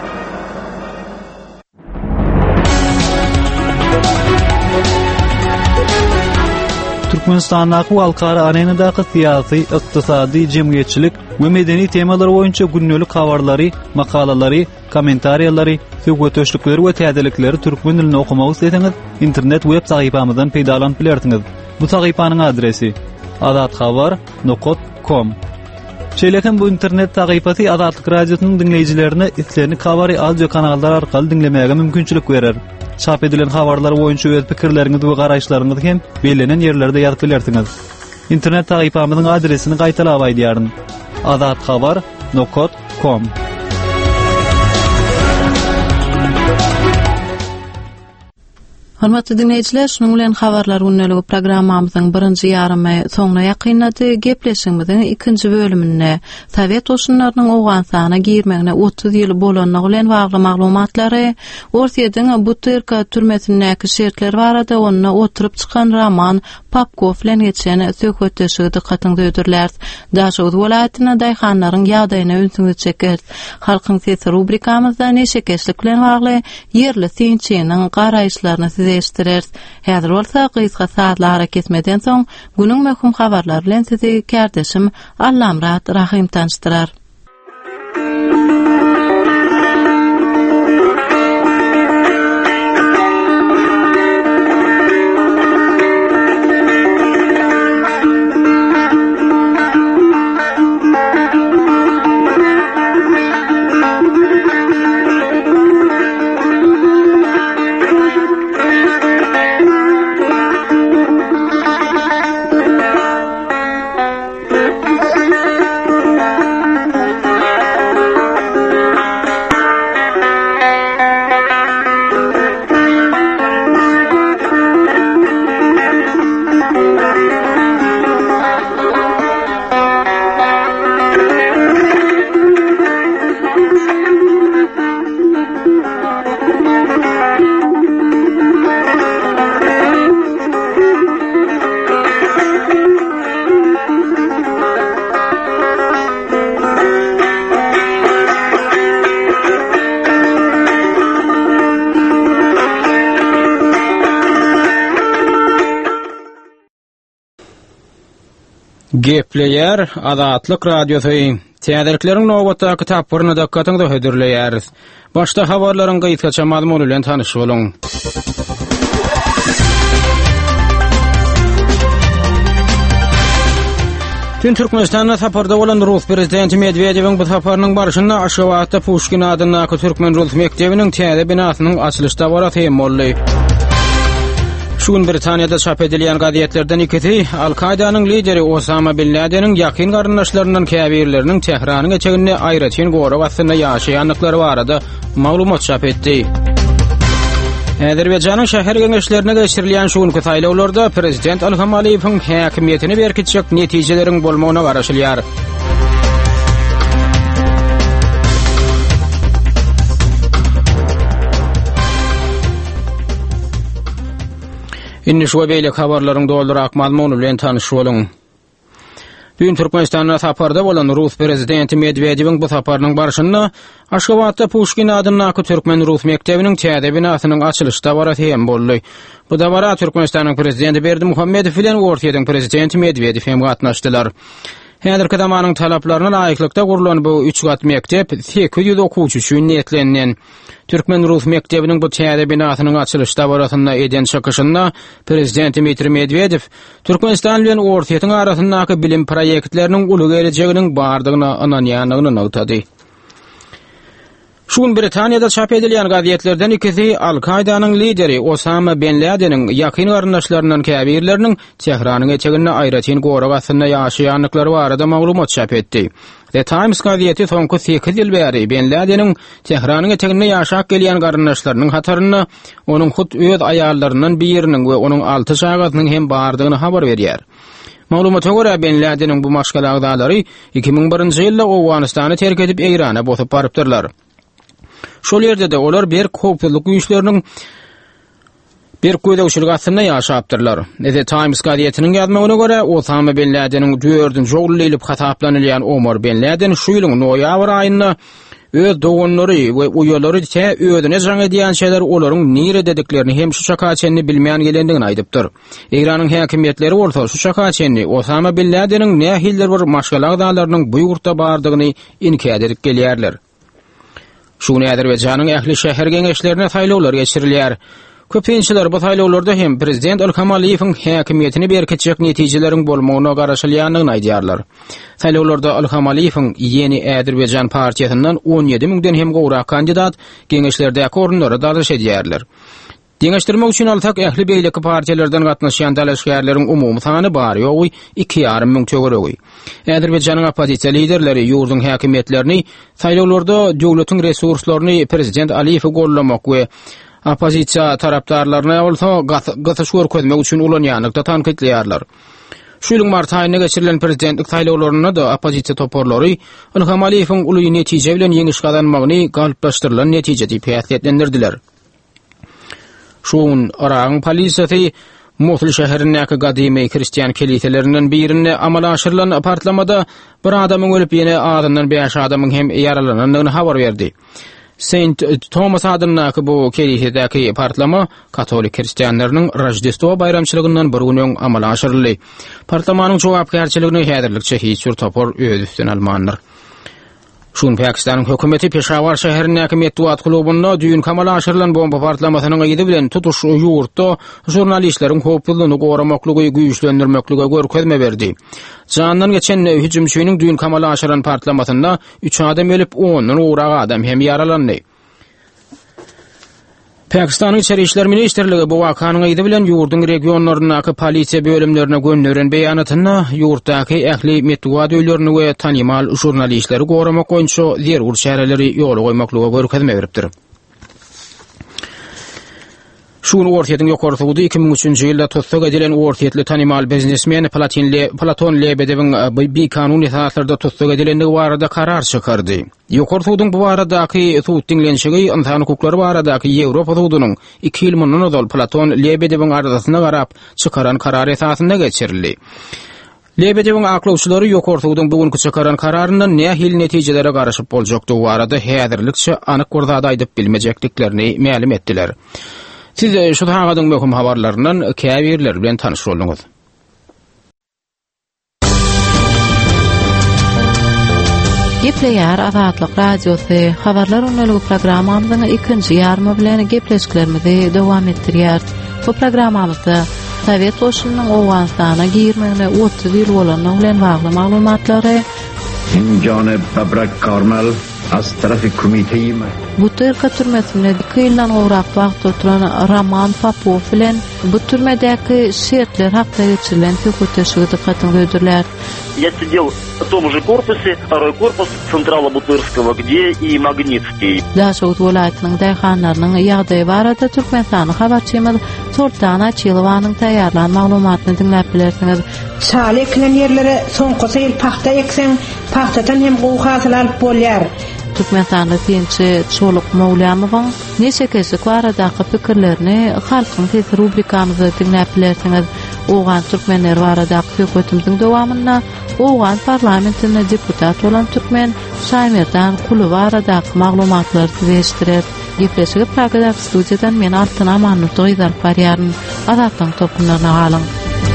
Türkmenistanyň halkara arenadaky syýasy, ykdysady, jemgyýetçilik we medeni temalar boýunça günnelik habarlary, makalalary, kommentariýalary, söhbetdeşlikleri we täzelikleri türkmen dilinde okumak isteýäňiz, internet web sahypamyzdan peýdalanyp bilersiňiz. Bu sahypanyň adresi adatxabar.com. Şeýlekem bu internet sahypasy Adatlyk radiosynyň dinleýijilerine islerini Kavari audio kanallar arkaly dinlemäge mümkinçilik berer. Çap edilen habarlar boýunça öz pikirleriňizi we garaşlaryňyzy hem belenen ýerlerde ýazyp bilersiňiz. İnternet sahypamyzyň adresini gaýtalap aýdýaryn. adatxabar.com. Hormatly dinleyijiler, şunuň bilen habarlar günneligi programmamyzyň birinji ýarymy soňuna ýakynlady. Gepleşigimiziň ikinji bölümine Sowet oşunlarynyň Awganstana girmegine 30 ýyl bolanyny bilen bagly maglumatlary, Orsiýadyň Butyrka türmesindäki şertler barada onuň oturup çykan Roman Popkov bilen geçen söhbetdeşigi dikkatyňizi ödürler. Daşowuz welaýatyna daýhanlaryň ýagdaýyna ünsüňizi çeker. Halkyň sesi rubrikamyzda neşekeşlik bilen bagly yerli synçynyň garaýşlaryny size eşitirer. Häzir bolsa gysga saatlara kesmeden soň günüň möhüm habarlary bilen sizi kärdeşim Allamrat Rahim tanıştyrar. Gepleyer Azatlyk radiosu Täderliklerin nowatda kitaplarına dikkatinizi hödürleýäris. Başda habarlaryň gyýtgaça mazmuny bilen tanyş boluň. Tün Türkmenistanda saparda bolan Rus prezidenti Medvedewiň bu saparynyň barşynda Aşgabatda Pushkin adyny Türkmen Rus mektebiniň täze binasynyň açylyş dawraty hem boldy. Şuň Britaniýada çap edilýän gazetlerden ikisi Al-Qaidanyň lideri Osama bin Laden'in ýakyn garyndaşlaryndan käbirleriniň Tehranyň eçeginde aýratyn gorak astyna ýaşaýanlyklary barada maglumat çap etdi. Azerbaýjanyň şäher geňeşlerine geçirilýän şuňky saýlawlarda prezident Ilham Aliýewiň häkimiýetini berkitjek netijeleriň bolmagyna garaşylýar. Inni şu beýle habarlaryň doldurak mazmuny bilen tanyş boluň. Dün Türkmenistanda saparda bolan Rus prezidenti Medvedewiň bu saparynyň barşynda Aşgabatda Pushkin adyny Türkmen Rus mektebiniň täze binasynyň açylyş dawraty hem boldy. Bu dawra Türkmenistanyň prezidenti Berdimuhammedow bilen Ortiýadyň prezidenti Medvedew hem gatnaşdylar. Häzirki zamanyň talaplaryna laýyklykda gurulan bu 3 gat mektep 800 okuwçy üçin niýetlenen. Türkmen Rus mektebiniň bu täze binasynyň açylyş dawratyna eden çykyşynda prezident Dmitri Medvedew Türkmenistan bilen Ortiýadyň arasyndaky bilim proýektleriniň uly gelejeginiň bardygyna ananýanlygyny aýtdy. Şuň Britaniýada çap edilýän gazetlerden ikisi Al-Qaidanyň lideri Osama bin Laden'in ýakyn garyndaşlaryndan käbirleriniň Tehranyň eçeginde aýratyn gorak astyna ýaşaýanlyklary barada maglumat çap etdi. The Times gazeti soňky 8 ýyl bäri bin Laden'in Tehranyň eçeginde ýaşap gelýän garyndaşlarynyň hataryny onuň hut öz aýallarynyň biriniň we onuň 6 şagatynyň hem bardygyny habar berýär. Maglumata görä bin Laden'in bu maşgal agdalary 2001-nji ýylda Owganystany terk edip Eýrana botup barypdyrlar. Şol ýerde de olar bir köpçülik güýçleriniň bir köýdegçilik astyna ýaşapdyrlar. The Times gazetiniň ýazmagyna görä Osama bin Laden'in 4-nji ogly ýylyp hataplanylýan Omar bin Laden şu ýylyň noýabr aýynda öz dogunlary we uýalary özüne jaň edýän şeýler olaryň nire dediklerini hem şu çakaçenni bilmeýän gelendigini aýdypdyr. Eýranyň häkimetleri bolsa şu çakaçenni Osama bin Laden'in nähiller bir maşgal agdalarynyň bu ýurtda bardygyny inkar edip gelýärler. Şuny Azerbaýjanyň ähli şäher geňeşlerine saýlawlar geçirilýär. Köpinçiler bu saýlawlarda hem prezident Ilham Aliýewiň häkimiýetini berkitjek netijeleriň bolmagyna garaşylýanlygyny aýdýarlar. Saýlawlarda Ilham Aliýewiň Ýeni Azerbaýjan partiýasyndan 17 000den hem gowrak kandidat geňeşlerdäki orunlara dalaş edýärler. Deňeşdirmek üçin alsak ähli beýleki partiýalardan gatnaşýan dalaşgärleriň umumy sany bar ýogy 2,5 000 töwereği. Azerbaýjanyň opozisiýa liderleri ýurdun häkimetlerini saýlawlarda döwletiň resurslaryny prezident Aliýew gollamak we opozisiýa tarapdarlaryna bolsa gatyşgör közmek üçin ulanýanlykda tankitleýärler. Şu ýylyň mart aýyna geçirilen prezidentlik saýlawlaryna da opozisiýa toparlary Ilham Aliýewiň uly netije bilen ýeňiş gazanmagyny galplaşdyrylan netije diýip häsiýetlendirdiler. Şuň Arağın polisiýasy Mosul şäherindäki gadymy Hristiýan kiliselerinden birinde amala aşyrylan partlamada bir adamyň ölüp ýene adamdan 5 adamyň hem ýaralananyny habar berdi. Saint Thomas adyny bu kilisedäki partlama katolik hristiýanlarynyň Rojdestvo bayramçylygyndan bir gün amala aşyryldy. Partlamanyň jogapkärçiligini häzirlikçe hiç bir topar öz üstüne almandyr. Şuň Pakistanyň hökümeti Peshawar şäherindäki Metduat klubunda düýün kamala aşyrylan bomba partlamasynyň ýydy bilen tutuş ýurtda jurnalistleriň howpsuzlygyny goramaklygy güýçlendirmeklige görkezme berdi. Jandan geçen hüjümçüniň düýün kamala aşyran partlamasynda 3 adam ölüp 10 uğrak adam hem ýaralandy. Pakistanyň Içeri işler ministrligi bu wakanyň ýydy bilen ýurdun regionlarynaky polisiýa bölümlerine gönderilen beýanatyna ýurtdaky ähli Metduat öýlerini we tanymal jurnalistleri goramak boýunça zerur şäherleri ýoly goýmaklygy görkezme beripdir. Şuň Ortiýadyň ýokartygy 2003-nji ýylda tutsak edilen Ortiýatly tanymal biznesmen Platon Lebedewiň bir kanuny esaslarda tutsak edilendigi barada karar çykardy. Ýokartygyň bu baradaky suwut diňlenşigi insan hukuklary baradaky Ýewropa suwudynyň 2 ýyl mundan Platon Lebedewiň aradasyna garap çykaran karar esasynda geçirildi. Lebedewiň aklawçylary ýokartygyň bugünkü çykaran kararyndan nähil netijelere garaşyp boljakdygy barada häzirlikçe anyk gurda aýdyp bilmejekliklerini ma'lum etdiler. Siz şu haýadyň möhüm habarlaryndan käbirler bilen tanyş boldunuz. Gepleýär Azatlyk Radiosy habarlar öňlügi programmamyzyň ikinji ýarmy bilen gepleşiklerimizi dowam etdirýär. Bu programmamyzda Sowet goşunynyň Owganistana girmegine 30 ýyl bolanyny bilen bagly maglumatlary, Janeb Babrak Karmal az tarafy komiteyim. Bu türka türmesinde 2 ýyldan gowrak wagt oturan Roman Popov bilen bu türmedäki şertler hakda geçirilen tököteşigi dikkatyny öýdürler. Я сидел в том же корпусе, второй корпус Централа Бутырского, где и Магнитский. Daşowut welaýatynyň daýhanlarynyň ýagdaýy barada Türkmenistany habarçymyz Sultan Açylowanyň taýýarlan maglumatyny dinläp bilersiňiz. Şaly ekilen ýerlere soňky syl paxta ekseň, paxtadan hem gowy hasyl alyp bolýar. Türkmenistanda tinçi Çoluk Mowlamowyň neçe kesik baradaky pikirlerini halkyň tez rubrikamyzda dinläp bilersiňiz. Owgan türkmenler baradaky söhbetimizin dowamynda Owgan parlamentine deputat bolan türkmen Şaýmerdan Kuly baradaky maglumatlary beşdirer. Gepleşigi Pragadan studiýadan men Altyn Amanlyk ýyzap barýaryn. Azatlyň topunlaryna galyň.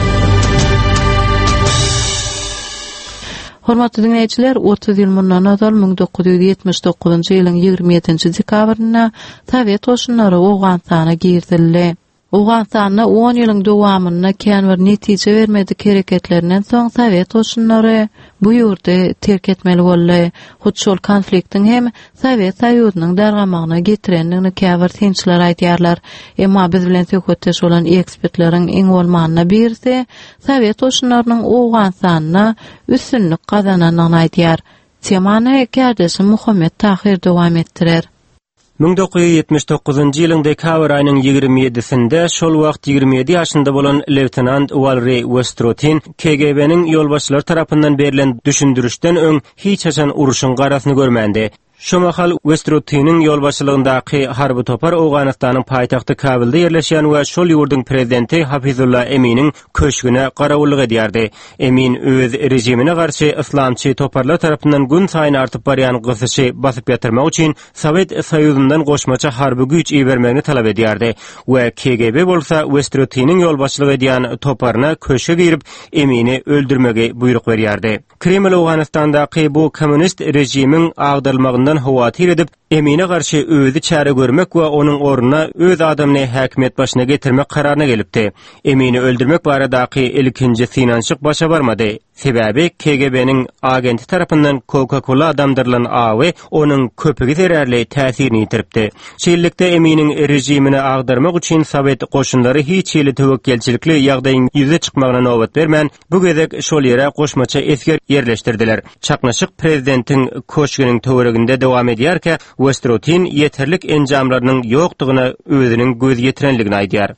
Hormatly dinleýijiler, 30 ýyl mundan öňe 1979-njy ýylyň 27-nji dekabryna Sowet goşunlary Owganistana girdiler. Owganistana 10 ýylyň dowamyna känwer netije bermedi kereketlerinden soň Sowet goşunlary bu ýurdy terk etmeli boldy. Şol konfliktiň hem Sowet Soýuzynyň dargamagyna getirendigini käbir tinçler aýdýarlar. Emma biz bilen söhbetdeş bolan ekspertleriň iň bolmanyna birisi Sowet goşunlarynyň Owganistana üstünlük gazananyny aýdýar. Temany Kerdeşim Muhammed Tahir dowam etdirer. 1979-njy ýylyň dekabr aýynyň 27-sinde şol wagt 27 ýaşynda bolan Lewtenant Walry Westrotin KGB-niň ýolbaşçylar tarapyndan berilen düşündürüşden öň hiç haçan uruşyň garasyny görmändi. Şomahal Westrotin'in ýolbaşçylygyndaky harby topar Owganistanyň paýtagty Kabulda ýerleşýän we şol ýurdun prezidenti Hafizullah Eminiň köşgüne garawullyk edýärdi. Emin öz rejimine garşy islamçy toparlar tarapyndan gün saýyn artyp barýan gyzyşy basyp ýatyrmak üçin Sowet Soýuzyndan goşmaça harby güýç iýermegini talap edýärdi we KGB bolsa Westrotin'in ýolbaşçylyk edýän toparyna köşge girip Emini öldürmegi buyruk berýärdi. Kreml Owganistandaky bu kommunist rejimiň agdalmagyny hawatyr edip Emine garşy özü çare görmek we onuň ornuna öz adamyny häkimet başyna getirmek kararyna gelipdi. Emini öldürmek baradaky ilkinji finansyk başa barmady. Sebebi KGB-niň agenti tarapyndan Coca-Cola adamdyrlan awy onuň köpügi zerärli täsirini ýitiripdi. Şeýlelikde Eminiň rejimini agdarmak üçin Sowet goşunlary hiç ýyly tewekkelçilikli ýagdaýyň ýüze çykmagyna nowbat bermän bu gezek şol ýere goşmaça esker yerleşdirdiler. Çaknaşyk prezidentiň köşgüniň töwereginde dowam edýärke Westrotin yeterlik enjamlarynyň ýokdugyna özüniň göz ýetirenligini aýdýar.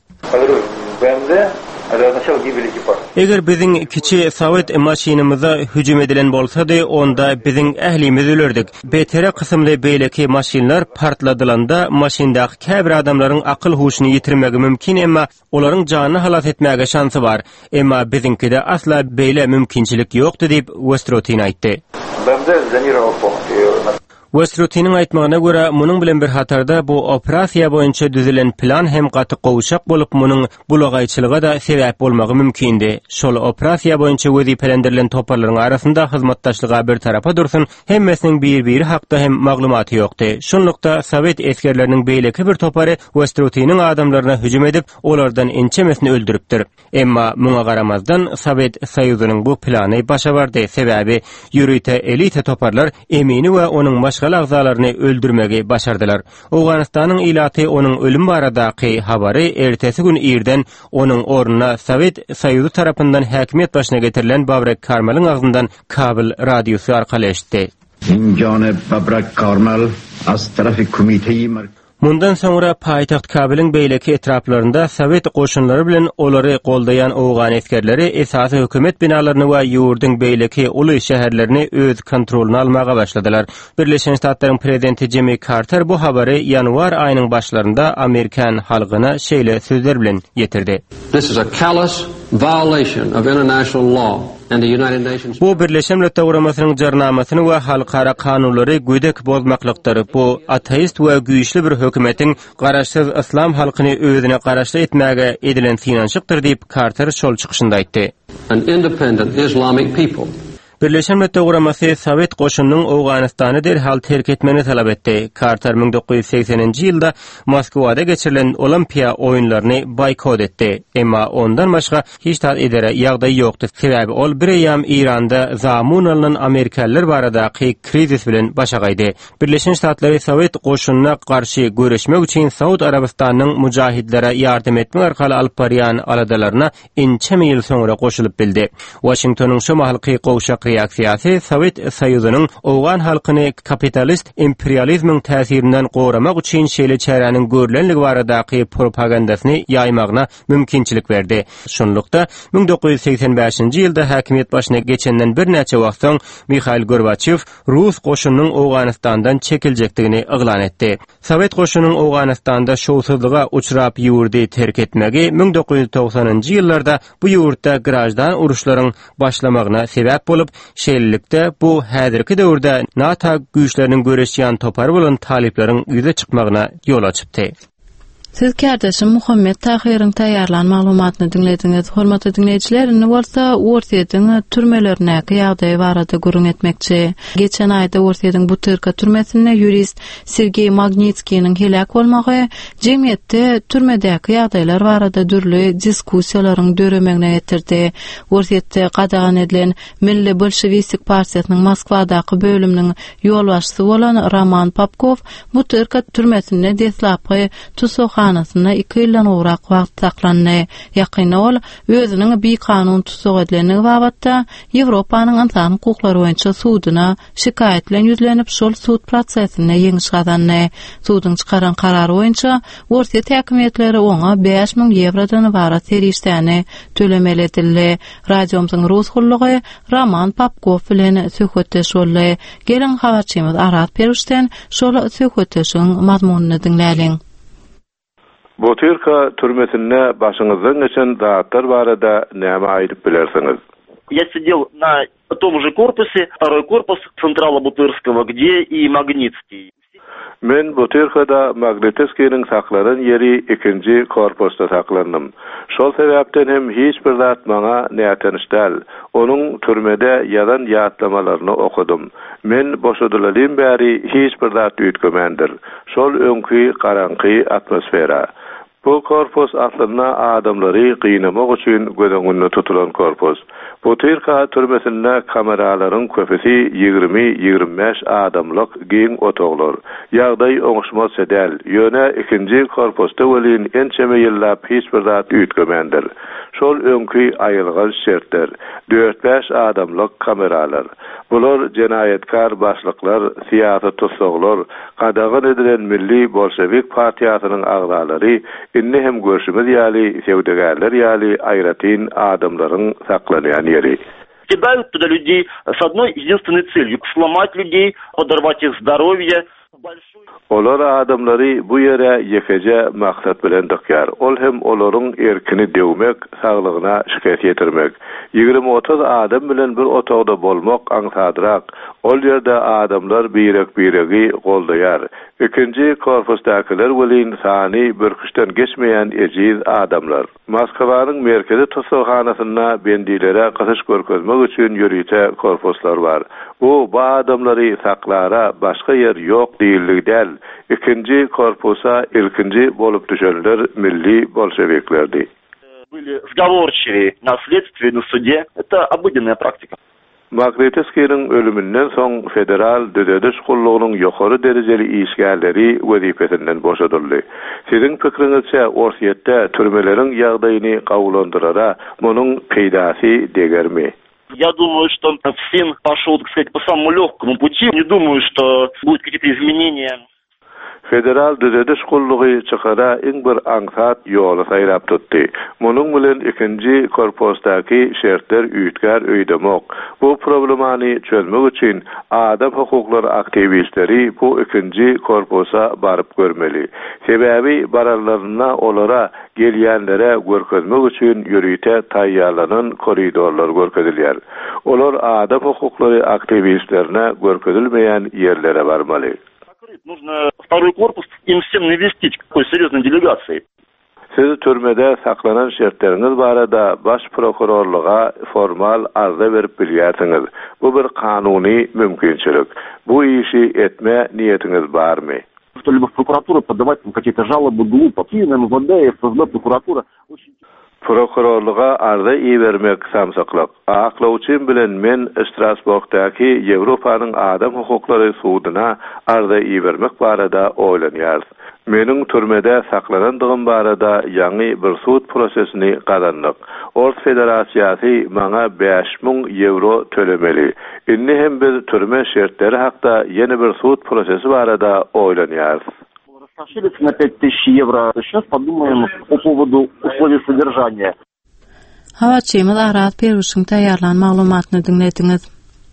Eger biziň kiçi Sowet maşinymyza hüjüm edilen bolsady, onda biziň ählimiz ölerdik. Betere kysymly beýleki maşinlar partladylanda maşindaky käbir adamlaryň akyl huşyny ýitirmegi mümkin, emma olaryň janyny halat etmäge şansy bar. Emma biziňkide asla beýle mümkinçilik ýokdy diýip Westrotin aýtdy. Westrotin'in aýtmagyna görä, munyň bilen bir hatarda bu operasiýa boýunça düzülen plan hem gaty gowuşak bolup munyň bulagaýçylyga da sebäp bolmagy mümkindi. Şol operasiýa boýunça wezipelendirilən toparlaryň arasynda hyzmatdaşlyga bir tarapa dursun, hemmesiniň bir-biri hakda hem maglumaty ýokdy. Şonlukda Sowet eskerleriniň beýleki bir topary Westrotin'in adamlaryna hüjüm edip, olardan ençemesini öldürüpdir. Emma muňa garamazdan Sowet Soýuzynyň bu plany başa bardy. Sebebi ýürüýte elite toparlar Emini we onuň başga agzalaryny öldürmegi başardylar. Owganistanyň ilaty onuň ölüm baradaky habary ertesi gün ýerden onuň ornuna Sowet Soýuzy tarapyndan häkimet başyna getirilen Babrak Karmalyň agzyndan Kabul radiosy arkaly eşitdi. Janeb Babrak Karmal az tarafy komiteyim. Mundan sonra paýtaxt Kabulyň beýleki etraplarynda Sowet goşunlary bilen olary goldaýan Owgan eskerleri esasy hökümet binalaryny we ýurdyň beýleki uly şäherlerini öz kontroluny almaga başladylar. Birleşen Ştatlaryň prezidenti Jimmy Carter bu habary ýanwar aýynyň başlarynda Amerikan halkyna şeýle sözler bilen ýetirdi. This is a callous violation of international law. Bu Birleşen Milletler Guramasynyň jarnamasyny we halkara kanunlary güýdek bozmaklykdyr. Bu ateist we güýçli bir hökümetiň garaşsyz islam halkyny özüne garaşly etmäge edilen finansyykdyr diýip Carter şol çykyşynda aýtdy. An independent Islamic people. Birleşen Milletler Guramasy Sovet goşunynyň Awganystany derhal terk etmeni talap etdi. Carter 1980-nji ýylda Moskwada geçirilen Olimpiya oýunlaryny boykot etdi. Emma ondan başga hiç tat edere ýagdaý ýokdy. Sebäbi ol bir ýam Iranda zamun alynan Amerikalılar baradaky krizis bilen başa gaýdy. Birleşen Ştatlary Sovet goşunyna garşy göreşmek üçin Saud Arabistanynyň mujahidlere ýardym etmek arkaly alyp barýan aladalaryna inçeme ýyl soňra goşulyp bildi. Washingtonyň şu mahalky gowşak reaksiýasy Sovet Soýuzynyň Awgan halkyny kapitalist imperializmiň täsirinden goramak üçin şeýle çäräniň görülenligi baradaky propagandasyny ýaymagyna mümkinçilik berdi. Şonlukda 1985-nji ýylda häkimiýet başyna geçenden bir näçe wagt soň Mikhail Gorbaçew Rus goşunynyň Awganystandan çekiljekdigini eglan etdi. Sovet goşunynyň Awganystanda şowsuzlyga uçrap ýurdy terk etmegi 1990-njy ýyllarda bu ýurtda grajdan uruşlaryň başlamagyna sebäp bolup, şeýlelikde bu häzirki döwürde NATO güýçleriniň göreşýän topar bolan taliplaryň ýüze çykmagyna ýol açypdy. Siz kardeşim Muhammed Tahiryň taýýarlan maglumatyny dinlediňiz. Hormatly dinleýijiler, indi bolsa Ortiýetiň türmelerine ýagdaý barada gurun etmekçi. Geçen aýda Ortiýetiň Butyrka türmesinde jurist Sergey Magnitskiýiň helak bolmagy jemgyýetde türmedäki ýagdaýlar barada dürli diskussiýalaryň döremegine getirdi. Ortiýetde gadagan edilen Milli Bolşewik partiýasynyň Moskwadaky bölüminiň ýolbaşçysy bolan Roman Popkov Butyrka türmesinde deslapy hanasynda 2 ýyldan ugrak wagt saklandy. Ýakynda ol özüniň bir kanun tutsuk edilenligi babatda Ýewropanyň insan hukuklary boýunça sudyna şikayet bilen ýüzlenip şol sud prosesine ýeňiş gazandy. Sudyň çykaran karary boýunça Ortiýet häkimiýetleri oňa 5000 eurodan ibarat serişdäni tölemeli edildi. Radiomyzyň Rus hullugy Roman Popkov bilen söhbetdeş boldy. Gelen habarçymyz Arat Peruşten şol söhbetdeşiň mazmunyny dinläliň. Butyrka türmesinde başyňyzdan geçen zatlar barada näme aýdyp bilersiňiz? Я сидел на том же корпусе, второй корпус Централа Бутырского, где и Магнитский. Men Butyrkada Magnitskiýiň saklanan ýeri 2-nji korpusda saklandym. Şol sebäpden hem hiç bir zat maňa nätanışdal. Onuň türmede ýazan ýatlamalaryny okudum. Men boşadylalym bäri hiç bir zat üýtgemendir. Şol öňkü garanky atmosfera. Bu korpus aslında adamları kıynamak için gödöňünde tutulan korpus. Butyrka türmesinde kameraların köpesi 20-25 adamlık giň otoglar. Ýagdaý oňuşmaz edel. Ýöne 2-nji korpusta welin ençeme ýyllap hiç bir zat üýtgemendir. Şol öňkü aýylgan şertler, 4-5 adamlyk kameralar. Bular jenayetkar başlyklar, siýasat tutsaglar, gadagan edilen Milli Bolşewik partiýasynyň agzalary, inni hem görüşmez ýaly sewdegerler ýaly aýratyn adamlaryň saklanýan ýeri. Кидают туда людей с одной единственной целью — сломать людей, подорвать их здоровье. Olar adamlary bu ýere ýekeje maksat bilen dykýar. Ol hem olaryň erkini dewmek, saglygyna şikayet ýetirmek. 20-30 adam bilen bir otogda bolmak aňsadyrak. Ol ýerde adamlar biregi goldaýar. 2-nji korpusdakylar welin sany bir kişden geçmeýän ejiz adamlar. Moskwanyň merkezi tutsukhanasynda bendilere gatyş görkezmek üçin ýörüýte korpuslar bar. Bu adamlary saklara başga yer ýok diýildigden 2-nji korpusa ilkinji bolup düşenler Milli Bolşewiklerdi. Были сговорчивые на следствии, на суде. Это обыденная практика. Magnitskiýiň ölümünden soň federal dödediş gullugynyň ýokary derejeli işgärleri wezipesinden boşadyldy. Siziň pikiriňizçe Ortiýetde türmeleriň ýagdaýyny gawulandyrara munyň peýdasy degermi? Я думаю, что всем пошел, так сказать, по самому легкому пути. Не думаю, что будут какие-то изменения. Federal düzediş gullugy çykara iň bir aňsat ýoly saýlap tutdy. Munyň bilen 2-nji korpusdaky şertler üýtgär öýdemek. Bu problemany çözmek üçin adam hukuklary aktivistleri bu 2-nji korpusa baryp görmeli. Sebäbi bararlaryna olara gelýänlere görkezmek üçin ýörüýte taýýarlanan koridorlar görkezilýär. Olar adam hukuklary aktivistlerine görkezilmeýän ýerlere barmaly. Нужно второй корпус им всем навестить, какой серьезной делегацией. Siz türmede saklanan şertleriniz barada baş prokurorluğa formal arza verip bilýärsiňiz. Bu bir kanuni mümkinçilik. Bu işi etme niyetiniz bar mı? Что-либо в прокуратуру подавать какие-то жалобы глупо. МВД, ФСБ, прокуратура. Prokurorluğa arza vermek samsaklyk. Aklawçym bilen men Strasbourgdaky Ýewropanyň adam hukuklary sudyna arza vermek barada oýlanýar. Meniň türmede saklanandygym barada ýangy bir sud prosesini gazandyk. Ort Federasiýasy maňa 5.000 euro tölemeli. Inni hem bir türme şertleri hakda ýene bir sud prosesi barada oýlanýar. Расширится на 5000 евро. Сейчас подумаем по поводу условий содержания. Hawaçymyz Arat Peruşyň taýýarlan maglumatyny dinlediňiz.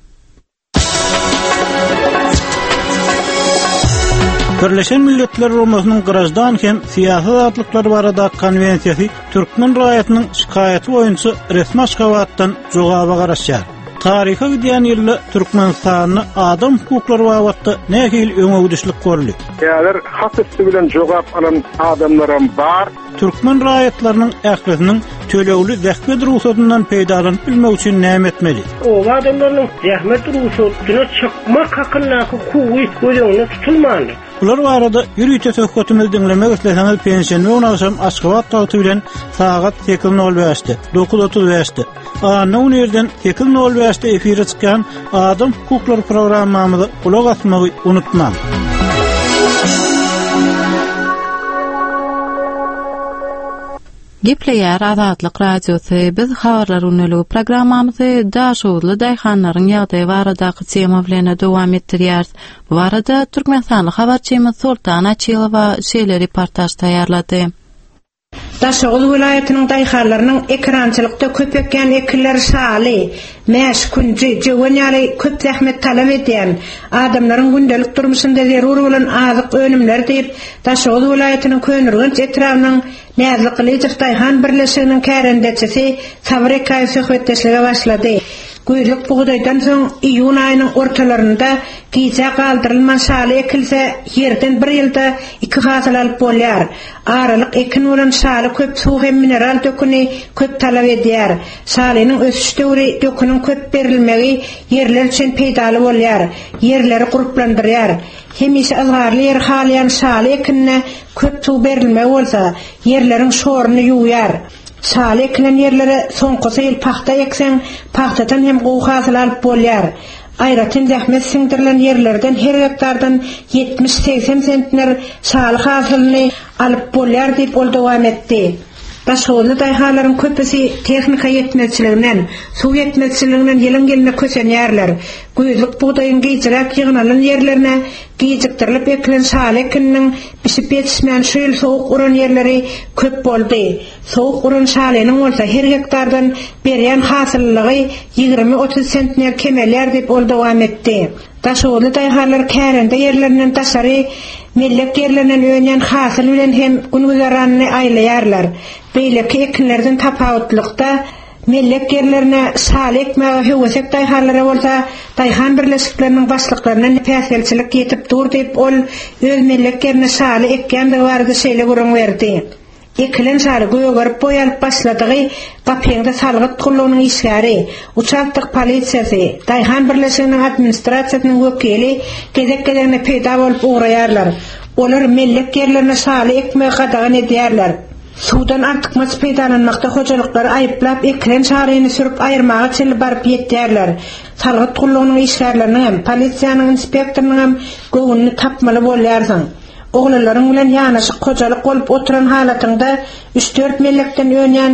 Birleşen Milletler Guramasynyň Grajdan hem siýasy azatlyklar barada konwensiýasy Türkmen raýatynyň şikaýaty boýunça resmi Aşgabatdan jogaba garaşýar. Tariha gidýän ýylda Türkmenistanyny adam hukuklary bagatda nähil öňüdüşlik görüldü. Eğer hasıpsı bilen jogap alan adamlarım bar. Türkmen raýatlarynyň ählisiniň tölegli zähmet ruhsatyndan peýdalanyp bilmek üçin näme etmeli? O adamlaryň zähmet ruhsatyna çykmak hakynda hukuky gözüňde tutulmaly. Bular barada ýürüýte söhbetimizi dinlemek isleseňiz pensiýany oňaşam Aşgabat taýty bilen sagat 8:05'te 9:35'te Anyň ýerden 8:05'te efire çykan adam hukuklary programmamyzy kulak asmagy unutmaň. Gepleýär Azatlyk radiosy biz habarlar ünlügi programmamyzy daşowly daýhanlaryň ýagdaýy baradaky tema bilen dowam etdirýär. Bu barada Türkmenistanyň habarçymyz Sultan Açylowa şeýle reportaj taýýarlady. Daşoğlu vilayatynyň daýhanlarynyň ekrançylykda köpekýän ekiller saly, meşkunji, jowanyary köp zähmet talap edýän adamlaryň gündelik durmuşynda zerur bolan azyk önümler diýip Daşoğlu vilayatynyň Könürgünç etrafynyň Näzlikli daýhan birleşiginiň kärendetçisi Sabry Kaýy söhbetdeşlige başlady. Güýlük buğdaýdan soň iýun aýynyň ortalarynda giýje galdyrylman şaly ekilse ýerden bir ýylda 2 hasıl alyp bolýar. Aralyk ekin bolan şaly köp suw hem mineral döküni köp talap edýär. Şalynyň ösüş döwri döküniniň köp berilmegi ýerler üçin peýdaly bolýar. Ýerleri guruplandyrýar. Hemise azgarly ýer halyan şaly ekinine köp suw berilmegi bolsa ýerleriň şoruny ýuwýar. Şaly ekilen ýerlere soňky ýyl paxta ekseň, paxtadan hem gowy hasıl alyp bolýar. Aýratyn zähmet siňdirilen ýerlerden her hektardan 70-80 sentner şaly hasylyny alyp bolýar diýip ol dowam etdi. Daşowly daýhanlaryň köpüsi tehnika ýetmezçiliginden, suw ýetmezçiliginden ýylyň gelme kösenýärler. Güýzlük buğdaýyň giýjirak ýygynalan ýerlerine giýjikdirilip ekilen şaly ekiniň bisip ýetişmän şu ýyl sowuk uran ýerleri köp boldy. Sowuk uran şalynyň bolsa her hektardan berýän hasyllygy 20-30 sentner kemelýär diýip ol dowam etdi. Daşowly daýhanlar kärende ýerlerinden daşary millek ýerlerinden öňen hasyl bilen hem günüzaranyny aýlaýarlar. Beýleki ekinlerden tapawutlykda millek ýerlerine şaly ekmäge hewesek daýhanlara bolsa daýhan birleşikleriniň başlyklaryna päsgelçilik ýetip dur diýip ol öz millek ýerine şaly ekýände barada şeýle gurun berdi. Ekilen şaly göýgerip boýalyp başladygy gapyňda salgyt kullugynyň işgäri, uçakdyk polisiýasy, daýhan birleşiginiň administrasiýasynyň wekili gezek-gezekne peýda bolup uğraýarlar. Olar millek ýerlerine şaly ekmäge gadagan edýärler. Sudan artykmaz peýdalanmakda hojalyklary aýyplap ekilen şalyny sürüp aýyrmaga çelip baryp ýetdärler. Salgyt kullugynyň işgärleriniň hem polisiýanyň inspektorynyň hem göwünni tapmaly bolýarsyň. Oğlanlaryň bilen ýanaşyk hojalyk bolup oturan halatynda 3-4 millekden öňen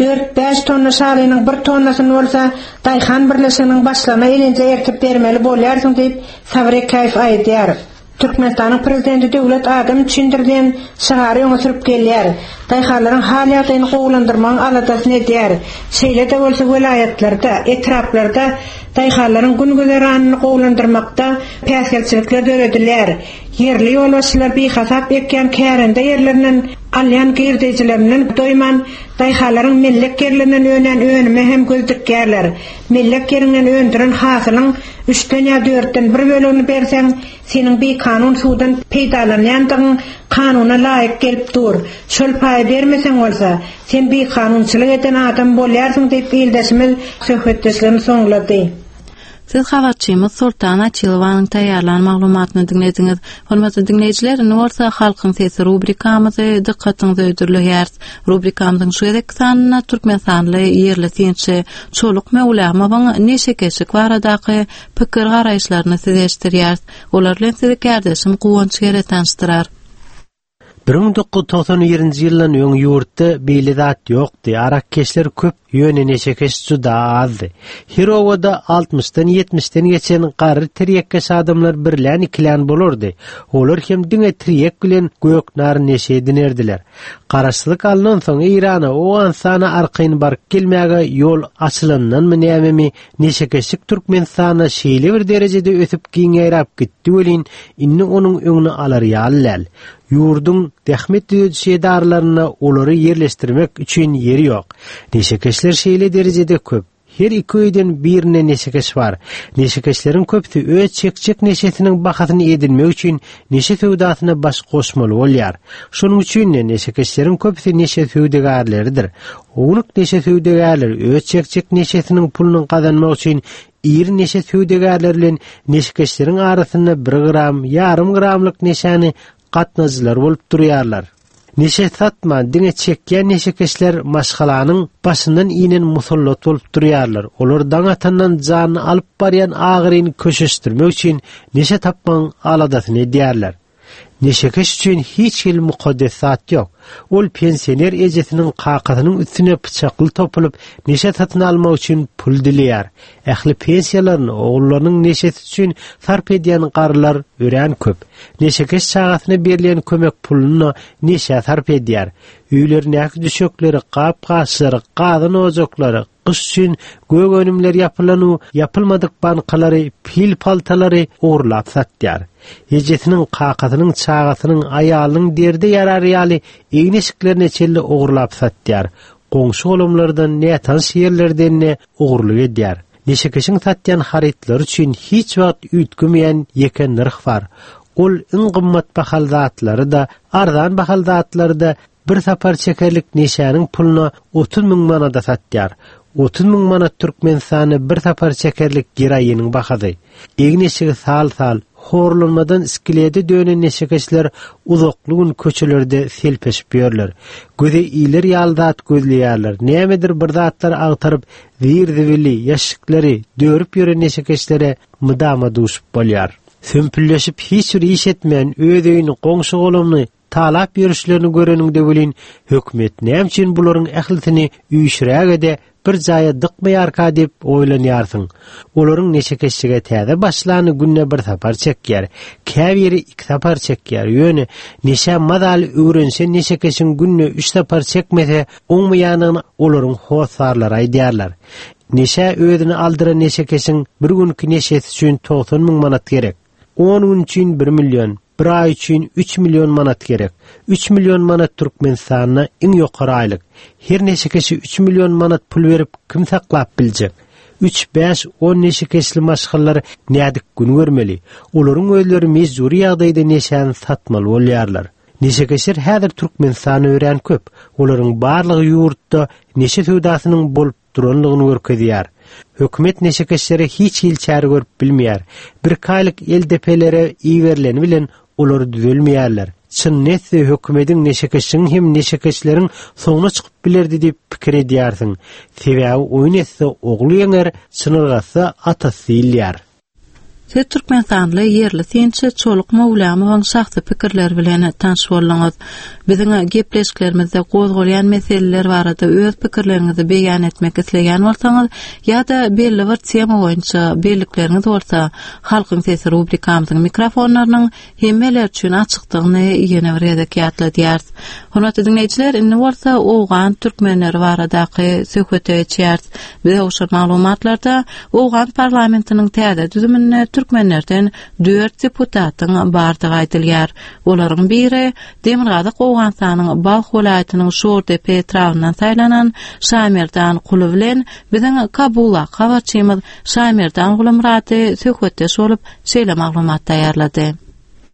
4-5 tonna şalynyň 1 tonnasyny bolsa daýhan birleşiginiň başlama elinje ertip bermeli bolýarsyň diýip Sabry Kaýy aýdýar. Türkmenistanyň prezidenti döwlet adam üçindirden şahary öňe sürüp gelýär. Daýhanlaryň hal ýagdaýyny gowlandyrmagyň aladasyny edýär. Şeýle de bolsa vilayatlarda, etraplarda daýhanlaryň gün-güzeranyny gowlandyrmakda päsgelçilikler döredilýär. Yerli ýolbaşçylar behasap ekýän kärende ýerlerinden alýan girdijileriniň doýman daýhanlaryň millek ýerlerinden öňen önüme hem gözdükýärler. Millek ýerinden öndüren hasylyň 3-den ýa 4-den bir bölügini berseň, seniň bir kanun suwdan peýdalanýandygyň kanuna laýyk gelip dur. Şol paý bermesen bolsa, sen bir kanunçylyk eden adam bolýarsyň diýip ildeşimiz söhbetdeşlerini soňlady. Siz habarçymyz Sultan Açylowanyň taýýarlan maglumatyny dinlediňiz. Hormatly dinleýijiler, Norsa halkyň sesi rubrikamyzy dikkatiňizi öýdürýär. Rubrikamyzyň şu edek sanyna türkmensanly ýerli tinçi Çoluk Mewlamowyň neşe keşik baradaky pikir garaýşlaryny siz eşitdirýär. Olar bilen sizi kardeşim Guwanç Gere tanıştyrar. 1991-nji ýyldan öň ýurtda beýle zat ýokdy. Arakkeşler köp, ýöne neşekeş juda azdy. Hirowada 60-dan 70-den geçen gary tiriyekkeş adamlar birlän ikilän bolardy. Olar hem diňe tiriyek bilen göknar neşe edinerdiler. Garaşlyk alynan soň Irana o ansana arkaýyn baryp gelmäge ýol açylandan näme neşekeşlik Türkmenistana şeýle bir derejede ösüp giňerap gitdi welin inni onuň öňüne alar ýalyl. Yurdun dehmet şeýdarlaryna olary yerleşdirmek üçin ýeri ýok. Neşekeşler şeýle derejede köp. Her iki öýden birine neşekeş bar. Neşekeşleriň köpsi öz çekçek neşesiniň bahasyny edilmek üçin neşe söwdasyna baş goşmaly bolýar. Şonuň üçin neşekeşleriň köpsi neşe söwdegarleridir. Onuň neşe söwdegarlar öz çekçek neşesiniň puluny gazanmak üçin iri neşe söwdegarlar bilen neşekeşleriň arasynda 1 gram, ýarym gramlyk neşany gatnaşylar bolup durýarlar. Neşe satma, diňe çekýän neşekeşler maşgalanyň başyndan inen musallat bolup durýarlar. Olar daňatandan jany alyp barýan agyryny köşeşdirmek üçin neşe tapmaň aladasyny edýärler. Neşekeş üçin hiç il mukaddesat ýok. Ol pensioner ejesiniň kakatynyň üstüne pyçakly topulup neşe satyn almak üçin pul dilýär. Ähli pensiýalaryny oglarynyň neşesi üçin sarp edýän garlar ören köp. Neşekeş çagatyna berilen kömek puluny neşe sarp edýär. Üýleriniň düşökleri, gap-gaşlary, gadyn ojaklary, kış üçin gög önümler yapylany, yapylmadyk bankalary, pil paltalary oğurlap satýar. Ejesiniň kakatynyň çagatynyň aýalynyň derde ýararýaly eýneşiklerini çelle oğurlap satýar. Goňşy olamlardan nätan şeýerlerden oğurluk edýär. Neşekeşiň satýan haritler üçin hiç wagt üýtgümýän ýeken narh bar. Ol iň gymmat bahal zatlary da, arzan bahal zatlary da bir sapar çekerlik neşäniň puluny 30 000 manada satýar. 30 000 manat Türkmenistany bir sapar çekerlik giraýynyň bahasy. Egneşigi sal-sal horlanmadan iskilede dönen neşekeşler uzakly gün köçelerde selpeşip ýörler. Göze iler ýaldat gözleýärler. Nämedir bir zatlar agtaryp zir-zibilli ýaşyklary dörüp ýören neşekeşlere mydama duşup bolýar. Sömpülleşip hiç bir iş etmeyen öýdüýüni goňşy golamny talap ýörüşlerini göreningde bilin hökümet näme üçin bularyň ählitini üýşrägede bir jaýa dykmaýarka dep oýlanýarsyň. Olaryň neşekeşlige täze başlany günne bir sapar çekýär. Käbiri 2 sapar çekýär. Ýöne neşe madal öwrense neşekeşiň günne 3 sapar çekmese oňmaýanyny olaryň hosarlary aýdýarlar. Neşe öýdüni aldyran neşekeşiň bir günki neşesi üçin 90 000 manat gerek. 10 gün üçin 1 milyon, bir ay üçin 3 milyon manat gerek. 3 milyon manat Türkmenistanyna iň ýokary aýlyk. Her neşekeşi 3 milyon manat pul berip kim saklap biljek? 3-5-10 neşekeşli maşgallar nädik gün görmeli. Olaryň öýleri mejburi ýagdaýda neşäni satmaly bolýarlar. Neşekeşler häzir Türkmenistany ören köp. Olaryň barlygy ýurtda neşe söwdasynyň bolup duranlygyny görkezýär. Hökümet neşekeşlere hiç il çare görüp bilmeýär. Bir kaýlyk eldepelere iýerleni bilen olary düzelmeýärler. Çyn näse hökümetiň neşekeşiň hem neşekeşleriň soňuna çykyp bilerdi diýip pikir edýärsiň. Sebäbi oýun etse ogly ýeňer, çynyrgasy atasy ilýär. Siz Türkmenistanyň ýerli tinçi Çoluk Mewlamowyň şahsy pikirleri bilen tanış bolýaňyz. Biziň gepleşiklerimizde gozgolýan meseleler barada öz pikirlerinizi beýan etmek isleýän bolsaňyz ýa-da belli bir tema boýunça bellikleriniz bolsa, Halkyň sesi rubrikamyzyň mikrofonlarynyň hemmeler üçin açykdygyny ýene bir edek ýatladýar. Hormatly dinleýijiler, indi bolsa owgan türkmenleri baradaky söhbete geçýär. Biz oşar maglumatlarda owgan parlamentiniň täze düzümine türkmenlerden 4 deputatyň bardygy aýdylýar. Olaryň biri Demirgazy Owgansanyň Balx welaýatynyň Şortepe trawundan saýlanan Şamerdan Quly bilen biziň Kabula habarçymyz Şamerdan Gulumrady söhbetde şolup şeýle maglumat taýýarlady.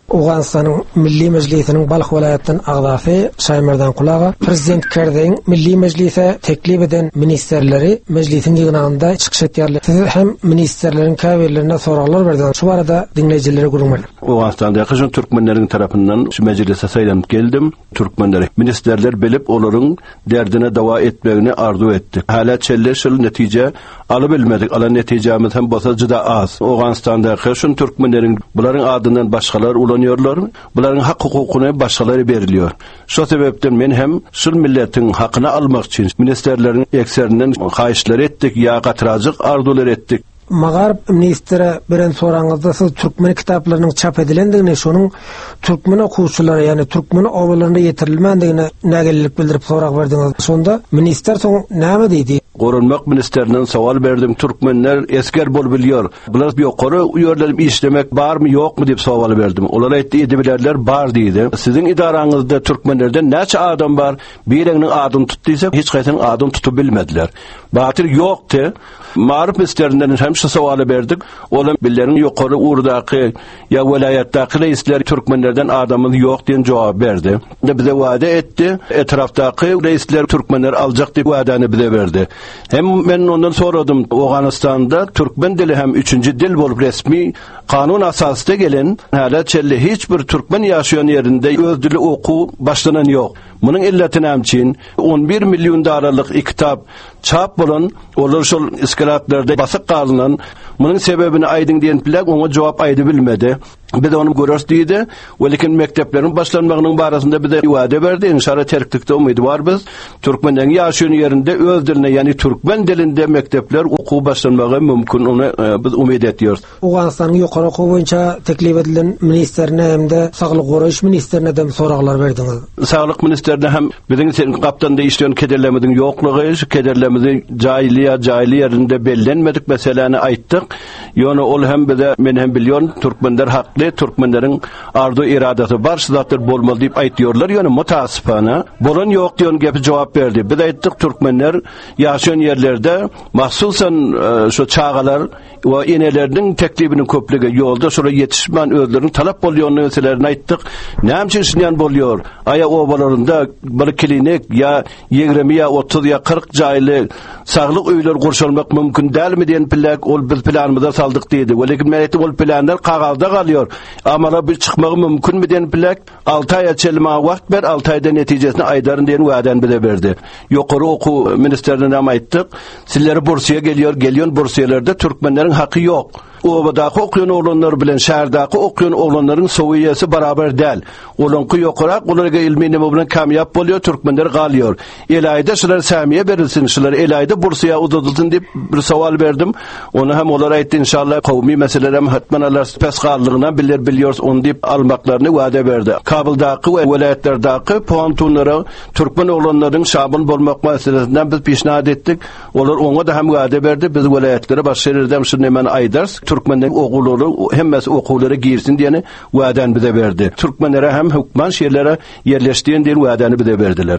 Awganistan'ın Milli Meclisi'nin Balx vilayetinden agzasy Şaymerdan Kulaga Prezident Kerdeň Milli Meclise teklip eden ministerleri meclisin ýygnagynda çykyş etýärler. Siz hem ministerlerin käbirlerine soralar berdiň. Şu barada dinleýijilere gurulmaly. Awganistan'daky şu türkmenleriň tarapyndan şu meclise saýlanyp geldim. Türkmenleri ministerler bilip olaryň derdine dawa etmegini arzu etdi. Hala çelle şu netije alyp bilmedik. Ala netijemiz hem bolsa juda az. Awganistan'daky şu türkmenleriň bularyň adından başgalar ulanýarlar. Bularyň hak hukukyny başgalary beriliyor. Şu sebepden men hem şu milletiň hakyny almak üçin ministerleriň ekserinden haýyşlar etdik, ýa gatyrazyk arzular etdik. Magarip ministre bilen soraňyzda siz türkmen kitaplarynyň çap edilendigini, şonuň türkmen okuwçylary ýani türkmen owalarynda ýetirilmendigine nägelik bildirip sorak berdiňiz. Şonda minister soň näme diýdi? Gorunmak ministerinden sowal berdim. Türkmenler esker bol bilýär. Bular ýokary ýerlerim işlemek barmy ýokmy diýip sowal berdim. Olar aýtdy, edibilerler bar diýdi. Siziň idaraňyzda türkmenlerden näçe adam bar? Biriniň adyny tutdysa, hiç gaýsynyň adyny tutup bilmediler. Batyr ýokdy. Marif ministerinden hem şu sowal berdik. Olam billeriň ýokary urdaky ýa welayatdaky reisler türkmenlerden adamyň ýok diýen jogap berdi. Bize wada etdi. Etrafdaky reisler türkmenler aljak diýip wadany bize berdi. Hem men ondan soradym, Awganistanda türkmen dili hem 3-nji dil bolup resmi kanun asasında gelen hala çelle hiç bir türkmen ýaşaýan ýerinde öz dili oku başlanan ýok. Munyň illetini ämçin 11 milyon daralyk kitap çap bolan, olar şol iskilatlarda basyk galynan, munyň sebebini aýdyň diýen bilek oňa jogap aýdy bilmedi. Bir de onu görürs diýdi. Welakin mektepleriň başlanmagynyň barasynda bize wada berdi. İnşallah terklikde umydy bar biz. Türkmenlerin ýaşaýan ýerinde öz diline, ýani türkmen dilinde mektepler okuw başlanmagy mümkin. Onu biz umyt etýärys. Awganistanyň ýokary okuw boýunça teklip edilen ministerine hem de saglyk goraýyş ministerine de soraglar berdiňiz. Saglyk ministerine hem biziň sen kaptanda işleýän kederlemediň ýoklugy, kederlemedi jaýly ýerinde bellenmedik meseleni aýtdyk. Ýöne ol hem bize men hem bilýän türkmenler hakly, türkmenleriň arzu iradesi bar zatlar bolmaly diýip aýtýarlar. Ýöne mutasipana bolan ýok diýen gepi jogap berdi. Biz aýtdyk türkmenler ýaşaýan ýerlerde mahsusan şu çağalar we eneleriniň teklibini köplüge ýolda şola ýetişmän özleriniň talap bolýan meselelerini aýtdyk. Näme üçin bolýar? Aýa obalarynda bir klinik ýa 20 ýa 30 ýa 40 jaýly saglyk öýler gurşalmak mümkin dälmi diýen pilek ol biz planymyza saldyk diýdi. Welakin men aýtdym ol planlar kagazda galýar. Amala bir çykmagy mümkinmi diýen pilek 6 aýa çelme wagt ber, 6 aýda netijesini aýdaryn diýen wadan bize berdi. Ýokary okuw ministerine näme aýtdyk? Sizler bursiýa gelýän bursiýalarda türkmenleriň haky ýok. Obadaky okuyan oğlanlar bilen şäherdaky okuyan oğlanlaryň sowiýesy baraber däl. Olanky ýokarak, olarga ilmi nime bilen kamýap bolýar, türkmenler galýar. Elaýda şular sämiýe berilsin, şular elaýda bursiýa uzatylsyn diýip bir sowal berdim. Onu hem olar aýtdy, inşallah kowmi meseleler hem hatman alar pesgallygyna bilýär, onu diýip almaklaryny wada berdi. Kabyldaky we welaýatlardaky pontunlara türkmen oğlanlaryň şabyn bolmak meselesinden biz peşnat etdik. Olar oňa da hem wada berdi. Biz welaýatlary başşehirde şu nemeni aýdars. Türkmenlerin okulları hemmesi okullara girsin diyeni vaden bize verdi. Türkmenlere hem hükman şehirlere yerleştiğin diyen vadeni bize verdiler.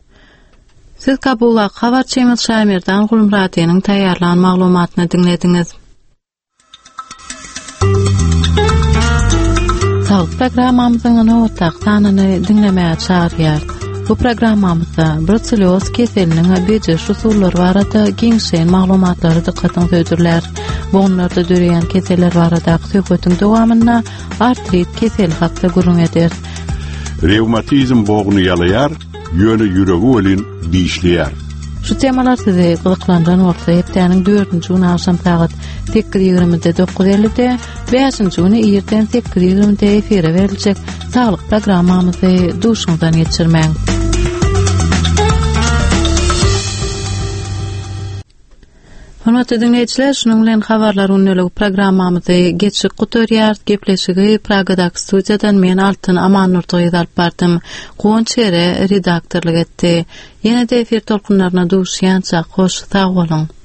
Siz Kabul'a habarçymyz Şaýmerdan Gulmuratynyň taýýarlan maglumatyny dinlediňiz. Sağlık programmamyzyň ortak sanyny dinlemäge çağırýar. Bu programmamyzda bruselloz keseliniň bejiş usullary barada giňşen maglumatlary dikkatiňizi ödürler. Bonlarda döreýän keseller barada söhbetiň dowamyna artrit keseli hakda gurulma eder. Reumatizm boğunu yalaýar, ýöne ýüregi welin diýişleýär. Şu temalar sizi gyzyklandan bolsa hepdeniň 4-nji güni akşam saat 8:20-de 5-nji güni erten 8:20-de efire beriljek saglyk programmamyzy duşuňdan geçirmäň. Hormatly dinleýijiler, şunuň bilen habarlar öňlegi programmamyzy geçik gutarýar. Gepleşigi Pragadaky studiýadan men Altyn Amannurdy alyp bardym. Goňçere redaktorlyk etdi. Ýene-de efir tolkunlaryna duşýança hoş sag bolun.